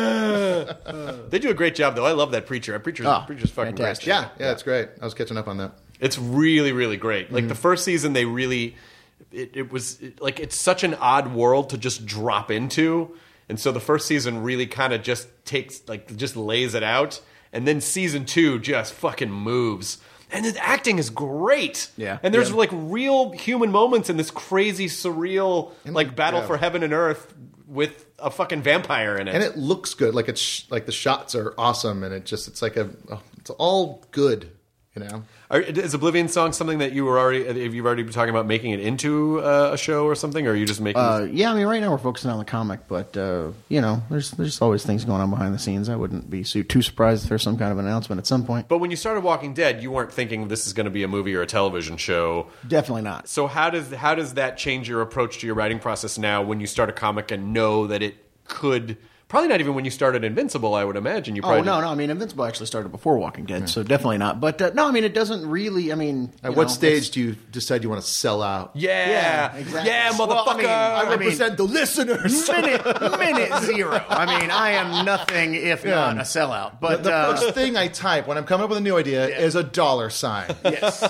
Uh, they do a great job, though. I love that Preacher. That Preacher's, Oh, Preacher's fucking fantastic. great. Yeah, yeah, it's great. I was catching up on that. It's really, really great. Like the first season, they really, it, it was it, like it's such an odd world to just drop into, and so the first season really kind of just takes like just lays it out, and then season two just fucking moves. And the acting is great. Yeah. And there's Yeah. like real human moments in this crazy, surreal, like battle yeah. for heaven and earth with a fucking vampire in it. And it looks good. Like it's sh- like the shots are awesome, and it just it's like a oh, it's all good. You know. Are, is Oblivion Song something that you were already, have you already been talking about making it into uh, a show or something, or are you just making? Uh, yeah, I mean, right now we're focusing on the comic, but uh, you know, there's there's always things going on behind the scenes. I wouldn't be so, too surprised if there's some kind of announcement at some point. But when you started Walking Dead, you weren't thinking this is going to be a movie or a television show. Definitely not. So how does how does that change your approach to your writing process now when you start a comic and know that it could? Probably not even when you started Invincible, I would imagine. You probably Oh no, no. I mean, Invincible actually started before Walking Dead, so definitely not. But uh, no, I mean, it doesn't really. I mean, At you what know, stage it's- do you decide you want to sell out? Yeah, Yeah, exactly. yeah, motherfucker. Well, I mean, I I represent the listeners. minute minute zero? I mean, I am nothing if Yeah. not a sellout. But the uh, first thing I type when I'm coming up with a new idea is a dollar sign. yes,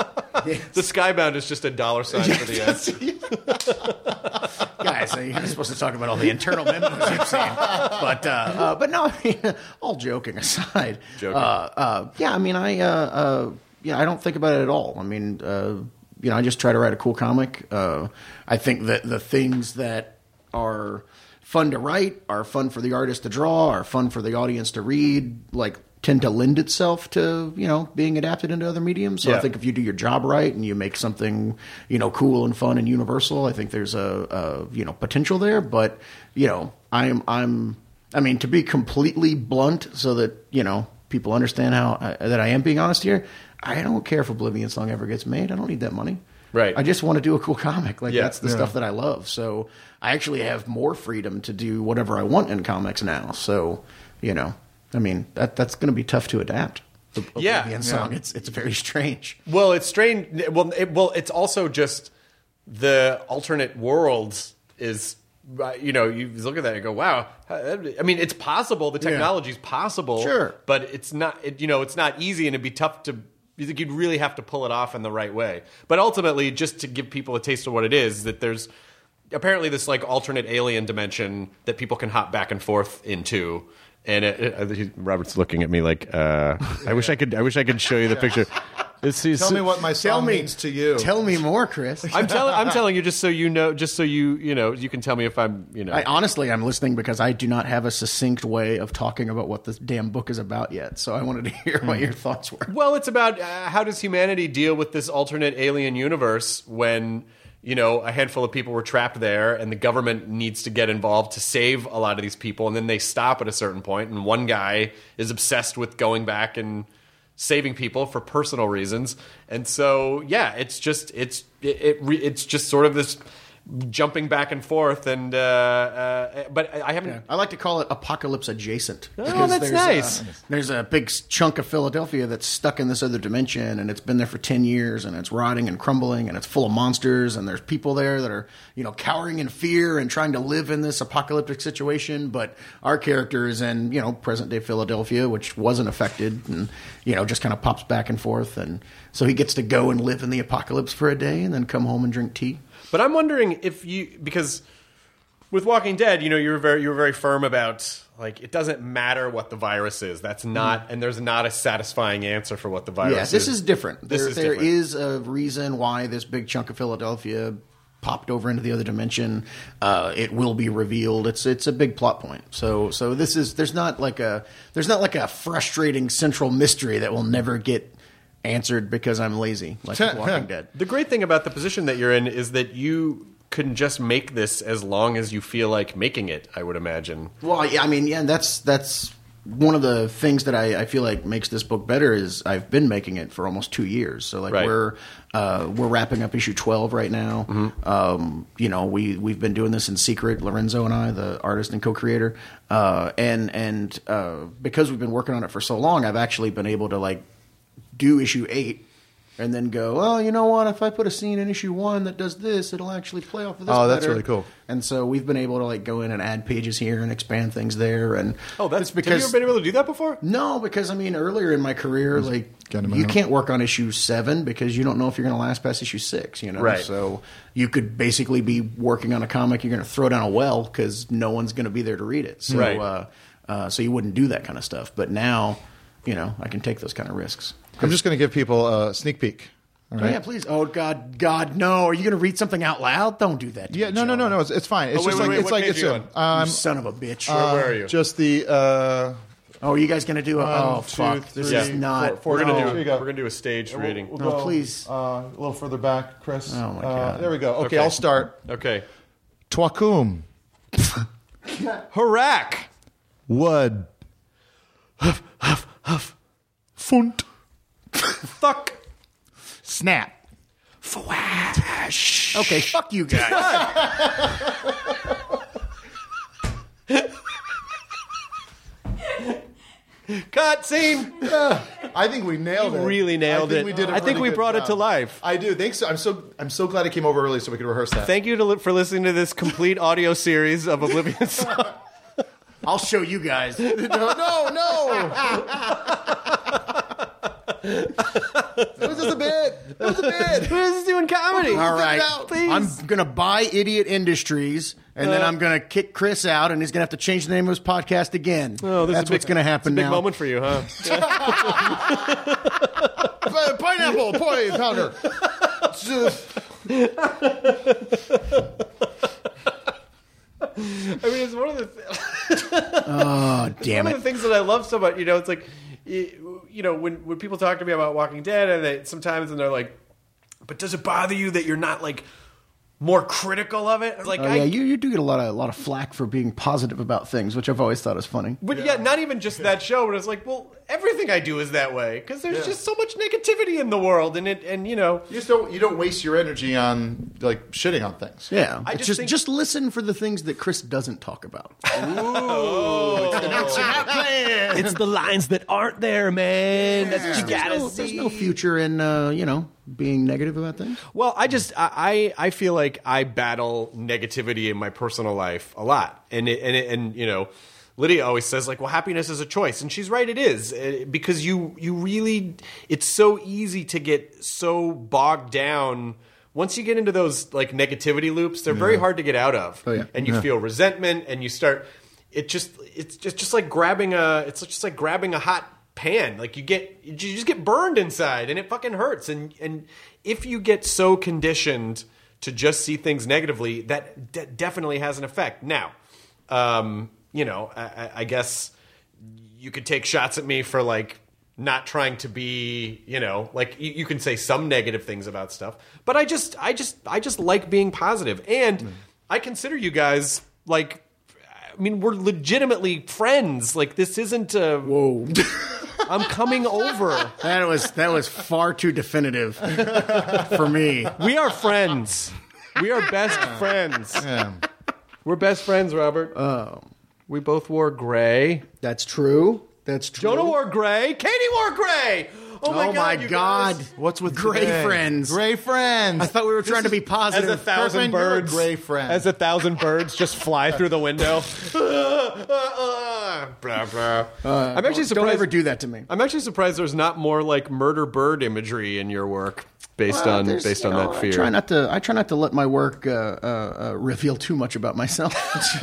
The Skybound is just a dollar sign for the end. guys, you're not supposed to talk about all the internal memos you've seen. But uh, uh, but no, I mean, all joking aside, Joking. Uh, uh, yeah, I mean, I uh, uh, yeah, I don't think about it at all. I mean, uh, you know, I just try to write a cool comic. Uh, I think that the things that are fun to write are fun for the artist to draw, are fun for the audience to read, like tend to lend itself to, you know, being adapted into other mediums. So Yeah. I think if you do your job right and you make something, you know, cool and fun and universal, I think there's a, a you know, potential there. But, you know, I'm, I'm, I mean, to be completely blunt so that, you know, people understand how, uh, that I am being honest here, I don't care if Oblivion Song ever gets made. I don't need that money. Right. I just want to do a cool comic. Like, Yeah. that's the Yeah. stuff that I love. So I actually have more freedom to do whatever I want in comics now. So, you know, I mean, that that's going to be tough to adapt. The Yeah. Oblivion Song. It's it's very strange. Well, it's strange. Well, it, well, it's also just the alternate worlds is, uh, you know, you look at that and go, wow. I mean, it's possible. The technology's possible. Sure. But it's not, it, you know, it's not easy, and it'd be tough to you think you'd really have to pull it off in the right way. But ultimately, just to give people a taste of what it is, that there's apparently this like alternate alien dimension that people can hop back and forth into. And it, it, Robert's looking at me like, uh, I wish I could. I wish I could show you the picture. It's, it's, Tell me what my Tell song me, means to you. Tell me more, Chris. I'm telling. I'm telling you just so you know. Just so you you know. You can tell me if I'm. You know. I, honestly, I'm listening because I do not have a succinct way of talking about what this damn book is about yet. So I wanted to hear what your thoughts were. Well, it's about uh, how does humanity deal with this alternate alien universe when, you know, a handful of people were trapped there and the government needs to get involved to save a lot of these people, and then they stop at a certain point, and one guy is obsessed with going back and saving people for personal reasons. And so, yeah, it's just it's it, it it's just sort of this jumping back and forth, and uh, uh, but I haven't. Yeah. I like to call it apocalypse adjacent. Oh, because that's there's nice. A, there's a big chunk of Philadelphia that's stuck in this other dimension, and it's been there for ten years, and it's rotting and crumbling, and it's full of monsters, and there's people there that are, you know, cowering in fear and trying to live in this apocalyptic situation. But our character is in, you know, present day Philadelphia, which wasn't affected, and, you know, just kind of pops back and forth, and so he gets to go and live in the apocalypse for a day, and then come home and drink tea. But I'm wondering if you, because with Walking Dead, you know, you were very you were very firm about, like, it doesn't matter what the virus is. That's not, mm. and there's not a satisfying answer for what the virus yeah, is. this is different. This there, is there different. is a reason why this big chunk of Philadelphia popped over into the other dimension. Uh, it will be revealed. It's it's a big plot point. So so this is there's not like a there's not like a frustrating central mystery that will never get answered because I'm lazy, like Walking Dead. The great thing about the position that you're in is that you can just make this as long as you feel like making it, I would imagine. Well, yeah, I mean, yeah, that's that's one of the things that I, I feel like makes this book better is I've been making it for almost two years. So like right. we're uh, we're wrapping up issue twelve right now. Mm-hmm. Um, you know, we we've been doing this in secret, Lorenzo and I, the artist and co-creator, uh, and and uh, because we've been working on it for so long, I've actually been able to like do issue eight and then go, well, you know what? If I put a scene in issue one that does this, it'll actually play off of this. Oh, that's better. really cool. And so we've been able to like go in and add pages here and expand things there. And oh, that's because have you ever been able to do that before? No, because I mean, earlier in my career, like you can't work on issue seven because you don't know if you're going to last past issue six. You know, right? So you could basically be working on a comic you're going to throw down a well because no one's going to be there to read it. So, right. uh, uh, so you wouldn't do that kind of stuff. But now, you know, I can take those kind of risks. I'm just going to give people a sneak peek. All right? Oh, yeah, please. Oh, God, God, no. Are you going to read something out loud? Don't do that to Yeah, me, no, no, no, John. no. It's, it's fine. It's Oh, wait, just wait, like wait, it's what like page it's are you in. on? Um, You son of a bitch. Where, where are you? Just the. Uh, oh, are you guys going to do a... Oh, two, fuck. three, This yeah. is not... four, We're four, gonna no. do Here you go. we're gonna do a staged reading. We'll No, go, please. Uh, a little further back, Chris. Oh, my Uh, God. there we go. Okay, Okay. I'll start. Okay. Twakum. Harak. Wood. Huff, huff, huff. Funt. Fuck. Snap. Flash. Okay, fuck you guys. Cut scene. I think we nailed You it. really nailed I think it. We did a I think pretty we good brought it job. to life. I do. Thanks. I'm so I'm so glad I came over early so we could rehearse that. Thank you to, li- for listening to this complete audio series of Oblivion Song. I'll show you guys. no, no, no. It was just a bit. It was a bit. This is doing comedy. All right. out, please. I'm going to buy Idiot Industries, and then Uh, I'm going to kick Chris out, and he's going to have to change the name of his podcast again. Oh, this That's is a big, what's going to happen it's a big now. moment for you, huh? Uh, Pineapple poi powder. I mean, it's one of the th- Oh, damn one it. of the things that I love so much. You know, it's like, you you know, when when people talk to me about Walking Dead, and they sometimes and they're like, "But does it bother you that you're not like more critical of it?" Like, Oh, I, yeah, you, you do get a lot of a lot of flack for being positive about things, which I've always thought is funny. But yeah. not even just that show, but it's like, well, everything I do is that way because there's Yeah. just so much negativity in the world, and it, and you know, You just don't you don't waste your energy on like shitting on things. Yeah, I It's just just think- just listen for the things that Chris doesn't talk about. it's the lines that aren't there, man. That's what you There's gotta no, see. there's no future in uh, you know being negative about things. Well, I just I I feel like I battle negativity in my personal life a lot, and it, and it, and you know, Lydia always says, like, well, happiness is a choice. And she's right, it is. Uh, because you you really, it's so easy to get so bogged down. Once you get into those, like, negativity loops, they're very hard to get out of. Oh, yeah. And you Yeah. feel resentment, and you start, it just, it's just, just like grabbing a, it's just like grabbing a hot pan. Like, you get, you just get burned inside, and it fucking hurts. And, and if you get so conditioned to just see things negatively, that de- definitely has an effect. Now, um... you know, I, I guess you could take shots at me for, like, not trying to be, you know, like, you, you can say some negative things about stuff, but I just, I just, I just like being positive. And mm. I consider you guys, like, I mean, we're legitimately friends. Like, this isn't a... Whoa. I'm coming over. That was that was far too definitive for me. We are friends. We are best friends. Yeah. We're best friends, Robert. Oh. We both wore gray. That's true. That's true. Jonah wore gray. Katie wore gray. Oh my oh god! my you God. guys. What's with Gray today? friends? Gray friends. I thought we were trying to be positive. As a thousand Girlfriend, you're a birds, gray friend. As a thousand birds just fly through the window. blah, blah. Uh, I'm actually surprised. Don't ever do that to me. I'm actually surprised there's not more like murder bird imagery in your work based Well, on there's, based you on know, that fear. I try not to. I try not to let my work uh, uh, uh, reveal too much about myself.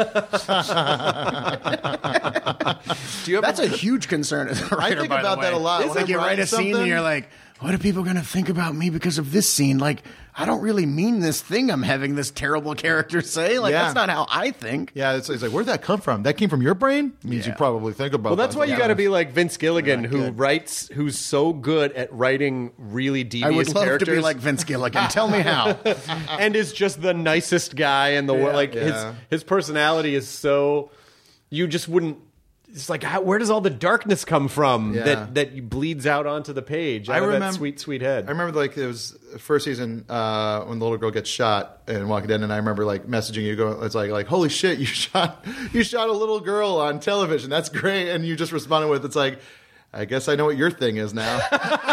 Do you ever, That's a huge concern as a writer. think by about the way. that a lot. It's When like I'm you write writing a scene and something- you're like, "What are people going to think about me because of this scene?" Like, I don't really mean this thing I'm having this terrible character say. Like, Yeah. that's not how I think. Yeah, it's, it's like, where'd that come from? That came from your brain? Means Yeah. you probably think about well, that's that. why you got to be like Vince Gilligan, who good. writes, who's so good at writing really devious I would love characters. to be like Vince Gilligan. Tell me how. and is just the nicest guy in the world. Like Yeah. his his personality is so you just wouldn't. It's like how, where does all the darkness come from Yeah. that that bleeds out onto the page? Out I of remember- that sweet sweet head. I remember like it was first season uh, when the little girl gets shot in Walking Dead, and I remember like messaging you, going, "It's like like holy shit, you shot you shot a little girl on television. That's great." And you just responded with, "It's like, I guess I know what your thing is now."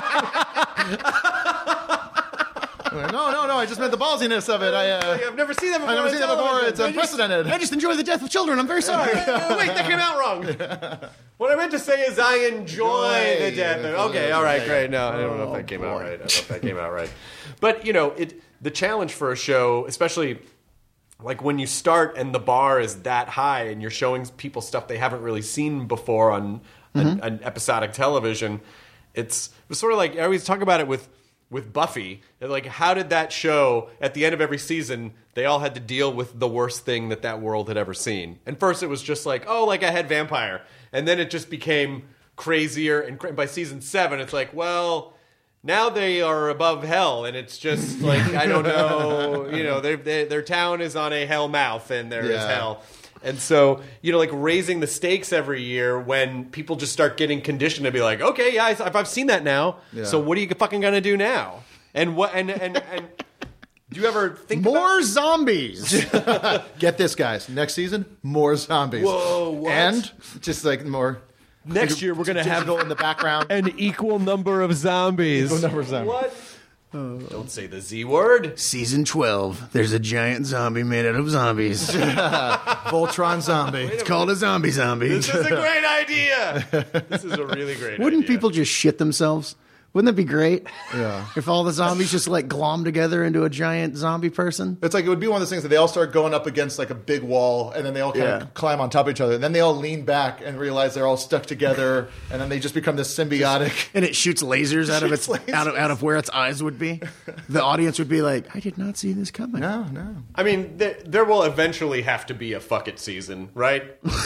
I'm like, no, no, no. I just meant the ballsiness of it. I, uh, I've never seen that before. I've never on seen that before. television. It's unprecedented. I just enjoy the death of children. I'm very sorry. Oh, wait, that came out wrong. What I meant to say is I enjoy the death. of- Okay, all right, great. No, I don't know if that came out right. I don't know if that came out right. But you know, it the challenge for a show, especially like when you start and the bar is that high and you're showing people stuff they haven't really seen before on an, an episodic television. It's, it's sort of like I always talk about it with. With Buffy, like how did that show at the end of every season? They all had to deal with the worst thing that that world had ever seen. And first, it was just like, oh, like a head vampire, and then it just became crazier. And cra- by season seven, it's like, well, now they are above hell, and it's just like I don't know, you know, they, they, their town is on a hell mouth, and there is Yeah. hell. And so, you know, like raising the stakes every year when people just start getting conditioned to be like, okay, yeah, I- I've seen that now. Yeah. So what are you fucking gonna do now? And what? And and and do you ever think More about, zombies. Get this, guys. Next season, more zombies. Whoa, what? And just like more. next year we're gonna have digital in the background. an equal number of zombies? Equal number of zombies. What? Don't say the Z word. Season twelve. There's a giant zombie made out of zombies. Voltron zombie. It's called a zombie zombie. This is a great idea. This is a really great Wouldn't idea. people just shit themselves? Wouldn't that be great? Yeah. If all the zombies just like glom together into a giant zombie person? It's like it would be one of those things that they all start going up against like a big wall, and then they all kind Yeah. of climb on top of each other. And then they all lean back and realize they're all stuck together, and then they just become this symbiotic. And it shoots lasers out of its Shoots out of out of where its eyes would be. The audience would be like, "I did not see this coming." No, no. I mean, there, there will eventually have to be a fuck it season, right?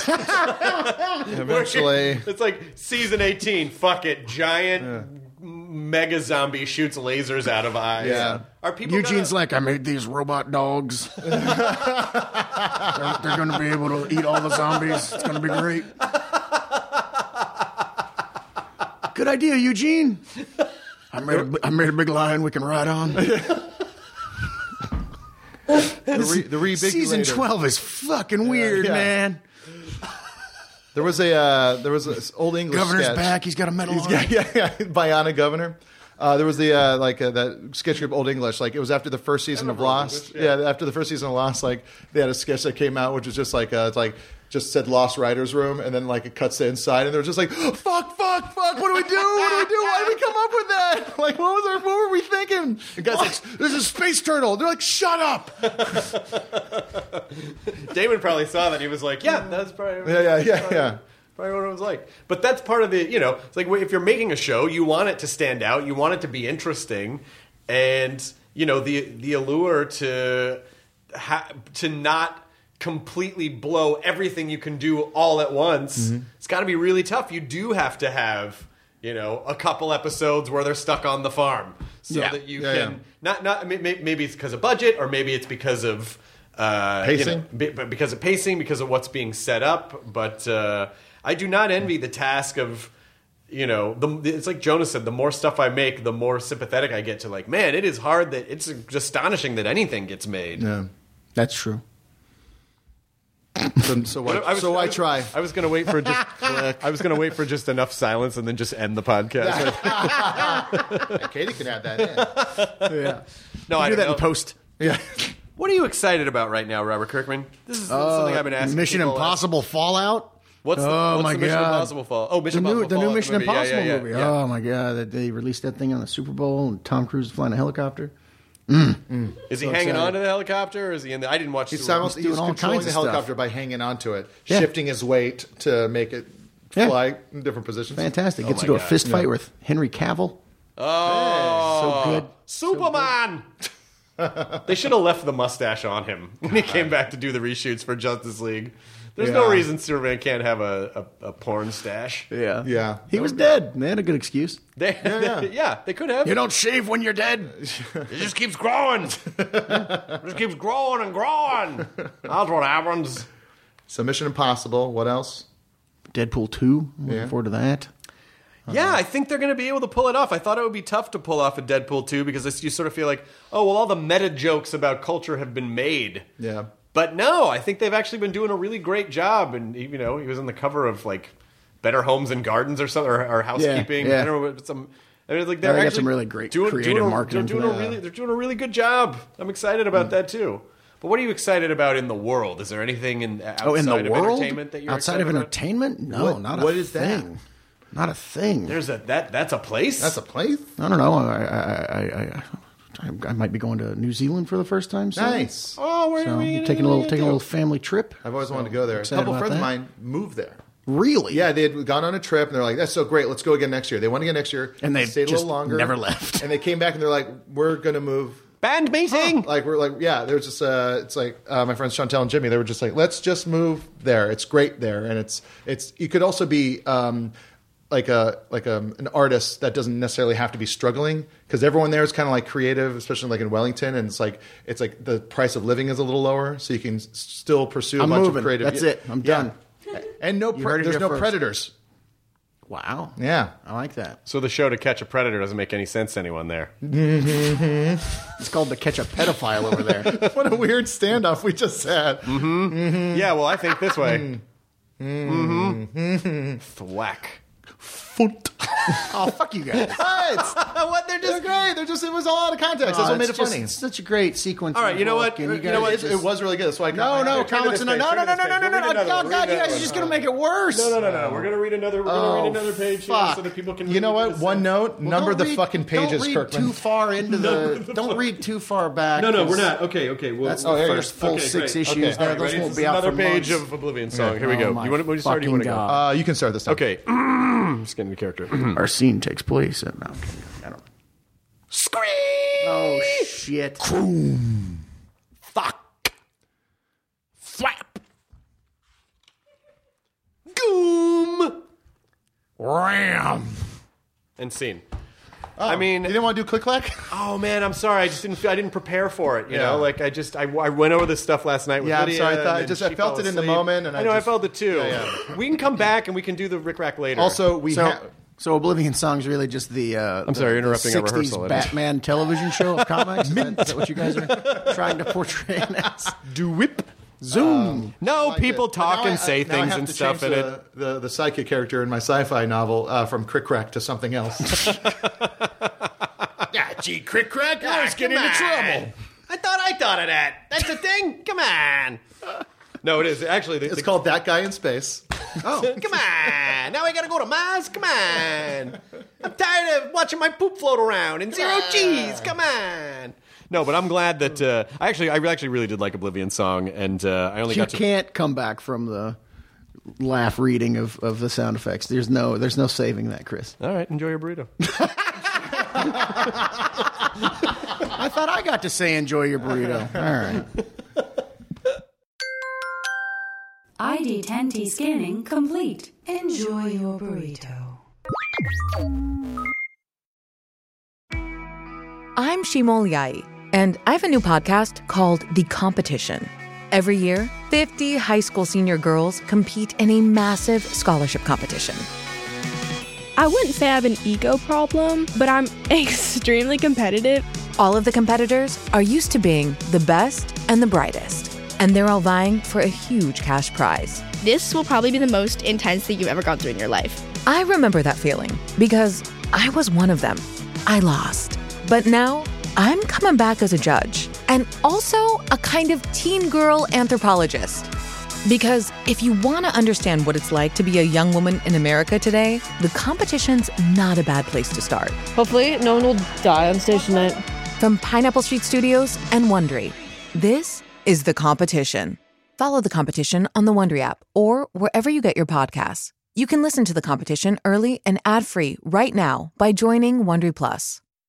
Eventually. It's like season eighteen, fuck it, giant mega zombie shoots lasers out of eyes. Yeah. Are people Eugene's gonna, like, "I made these robot dogs. they're they're going to be able to eat all the zombies. It's going to be great." Good idea, Eugene. I made a, I made a big lion we can ride on. The, re, the re Season twelve is fucking weird, yeah. man. There was a uh, there was this old English Governor's sketch. back. He's got a medal on. Yeah, yeah, yeah. Bionic Governor. Uh, there was the uh, like uh, that sketch group Old English. Like it was after the first season of Lost. Yeah. after the first season of Lost, like they had a sketch that came out, which was just like uh, it's like just said Lost Writers Room, and then like it cuts to inside, and they're just like, fuck, fuck, fuck, what do we do? What do we do? Why did we come up with that? Like, what was our, what were we thinking? The guy's like, there's a space turtle. They're like, shut up. Damon probably saw that. He was like, yeah, that's probably Yeah, yeah, yeah, probably, yeah. probably what it was like. But that's part of the, you know, it's like if you're making a show, you want it to stand out, you want it to be interesting, and you know the the allure to ha- to not completely blow everything you can do all at once. Mm-hmm. It's got to be really tough. You do have to have, you know, a couple episodes where they're stuck on the farm, so yeah. that you yeah, can yeah. not not maybe it's because of budget, or maybe it's because of uh, pacing, you know, because of pacing, because of what's being set up. But uh, I do not envy the task of. You know, the, it's like Jonas said, the more stuff I make, the more sympathetic I get to, like, man, it is hard that it's astonishing that anything gets made. Yeah, that's true. So, so, I, I was, so I, I was, try. I was going to wait for just I was going to wait for just enough silence and then just end the podcast. Yeah, Katie can add that in. Yeah. No, you I do that know. in post. Yeah. What are you excited about right now, Robert Kirkman? This is Uh, something I've been asking. Mission people. Impossible Fallout. What's the, oh what's my the Mission God. Impossible fall? Oh, Mission the new, Impossible the new Fallout, Mission the movie. Impossible yeah, yeah, movie. yeah. Oh my God, that they released that thing on the Super Bowl and Tom Cruise is flying a helicopter. Mm. Is he So hanging excited. on to the helicopter, or is he in the? I didn't watch. He's, the simul- he's doing all controlling kinds the of stuff. helicopter by hanging onto it, Yeah. shifting his weight to make it Yeah. fly in different positions. Fantastic. Oh Gets my into a God. fist fight Yeah. with Henry Cavill. Oh, So good. Superman. They should have left the mustache on him when he came back to do the reshoots for Justice League. There's no Yeah. reason Superman can't have a, a, a porn stash. Yeah. Yeah. He was dead. They had a good excuse. They, yeah, they, yeah, they could have. You don't shave when you're dead. It just keeps growing. It just keeps growing and growing. That's what happens. So Mission Impossible. What else? Deadpool two. I'm looking Yeah. forward to that. Yeah, I think they're going to be able to pull it off. I thought it would be tough to pull off a Deadpool two because it's, you sort of feel like, oh, well, all the meta jokes about culture have been made. Yeah. But no, I think they've actually been doing a really great job. And, you know, he was on the cover of, like, Better Homes and Gardens or something, or, or Housekeeping. Yeah, yeah. I don't know, what- some... I mean, like Yeah, they're they got actually some really great doing, creative doing a, marketing They're for doing, a that. really, they're doing a really good job. I'm excited about that, too. But what are you excited about in the world? Is there anything in outside Oh, in the of world? entertainment that you're Outside excited of about? entertainment? No, What- not a what is that? thing. Not a thing. There's a that that's a place. That's a place. I don't know. I I, I, I, I, I might be going to New Zealand for the first time soon. Nice. oh, where So are we taking a little taking a little family trip. I've always wanted to go there. A excited couple about friends of that. mine moved there. Really? Yeah, they had gone on a trip, and they're like, "That's so great. Let's go again next year." They went again next year, And they stayed a just little longer, never left. And they came back, and they're like, "We're going to move." band meeting. Like we're like, yeah. There's just uh, it's like uh, my friends Chantel and Jimmy. They were just like, "Let's just move there. It's great there, and it's it's. You could also be." Um, like a like a, an artist that doesn't necessarily have to be struggling because everyone there is kind of like creative, especially like in Wellington, and it's like it's like the price of living is a little lower, so you can s- still pursue a I'm bunch moving. of creative. That's it. I'm done. And no, You pre- heard it there's here no first. predators. Wow. Yeah, I like that. So the show To Catch a Predator doesn't make any sense to anyone there. It's called To Catch a Pedophile over there. what a weird standoff we just had. Yeah, well, I think this way. Mm-hmm. Thwack. Oh, fuck you guys. What? what? They're just great. They're just it was all out of context. That's Oh, what made it's it just funny. Such a great sequence. All right, in the you know book, what? and You guys know what? It, just- it was really good. That's why I No, no, Turn to comics this and no, page, no, turn no, to no, this no, no, page. no, We'll no, read no. another God, one. God, We'll you read guys are another just one. gonna make it worse. No, no, no, no. We're gonna read another. We're Oh, gonna read another page here fuck. so that people can. You know read what? this One in. note. Well, number don't the read- fucking pages, Don't read Kirkman. too far into the. Don't read too far back. No, no, we're 'cause not. Okay, okay. Well, That's Oh, the here you first go. full okay, six great. issues. Okay, there. all right, Those ready? won't This be is out another for page months. of Oblivion song. Here we go. Oh, my You want? What do you start? Or you want to fucking go? God. Uh, you can start this time. Okay. Just getting the character. Our scene takes place at. No, I'm kidding. I don't know. Scream. Oh shit! Fuck. Flap. Goom. Ram. And scene. Oh, I mean, you didn't want to do click clack? oh man, I'm sorry. I just didn't. Feel, I didn't prepare for it. You Yeah. know, like I just I, I went over this stuff last night with Yeah, I'm Lydia. sorry, I thought- and I then just- I she felt fell it in the asleep. moment, and I I know just- I felt it too. Yeah, yeah. We can come back and we can do the Rick Rack later. Also, we So, ha- so Oblivion Song's really just the. Uh, I'm sorry, the, interrupting the our sixties rehearsal. Batman television show of comics. Is that, is that what you guys are trying to portray it as? do whip. Zoom. No, like people it. But talk now and I- say now I things have and to stuff in change it. the, the the psychic character in my sci-fi novel uh, from Crick Crack to something else. Yeah, gee, Crick Crack, Ah, let's get come into on. trouble. I thought I thought of that. That's a thing. Come on. No, it is. Actually, the, It's the, called That Guy in Space. Come on. Now I got to go to Mars. Come on. I'm tired of watching my poop float around and zero G's. Come on. No, but I'm glad that uh, I actually, I actually really did like Oblivion's song, and uh, I only You got to. can't come back from the laugh reading of, of the sound effects. There's no there's no saving that, Chris. All right, enjoy your burrito. I thought I got to say enjoy your burrito. All right. I D ten T scanning complete. Enjoy your burrito. I'm Shimol Yai, and I have a new podcast called The Competition. Every year, fifty high school senior girls compete in a massive scholarship competition. I wouldn't say I have an ego problem, but I'm extremely competitive. All of the competitors are used to being the best and the brightest, and they're all vying for a huge cash prize. This will probably be the most intense thing you've ever gone through in your life. I remember that feeling because I was one of them. I lost. But now I'm coming back as a judge and also a kind of teen girl anthropologist. Because if you want to understand what it's like to be a young woman in America today, the competition's not a bad place to start. Hopefully, no one will die on stage tonight. From Pineapple Street Studios and Wondery, this is The Competition. Follow The Competition on the Wondery app or wherever you get your podcasts. You can listen to The Competition early and ad-free right now by joining Wondery Plus.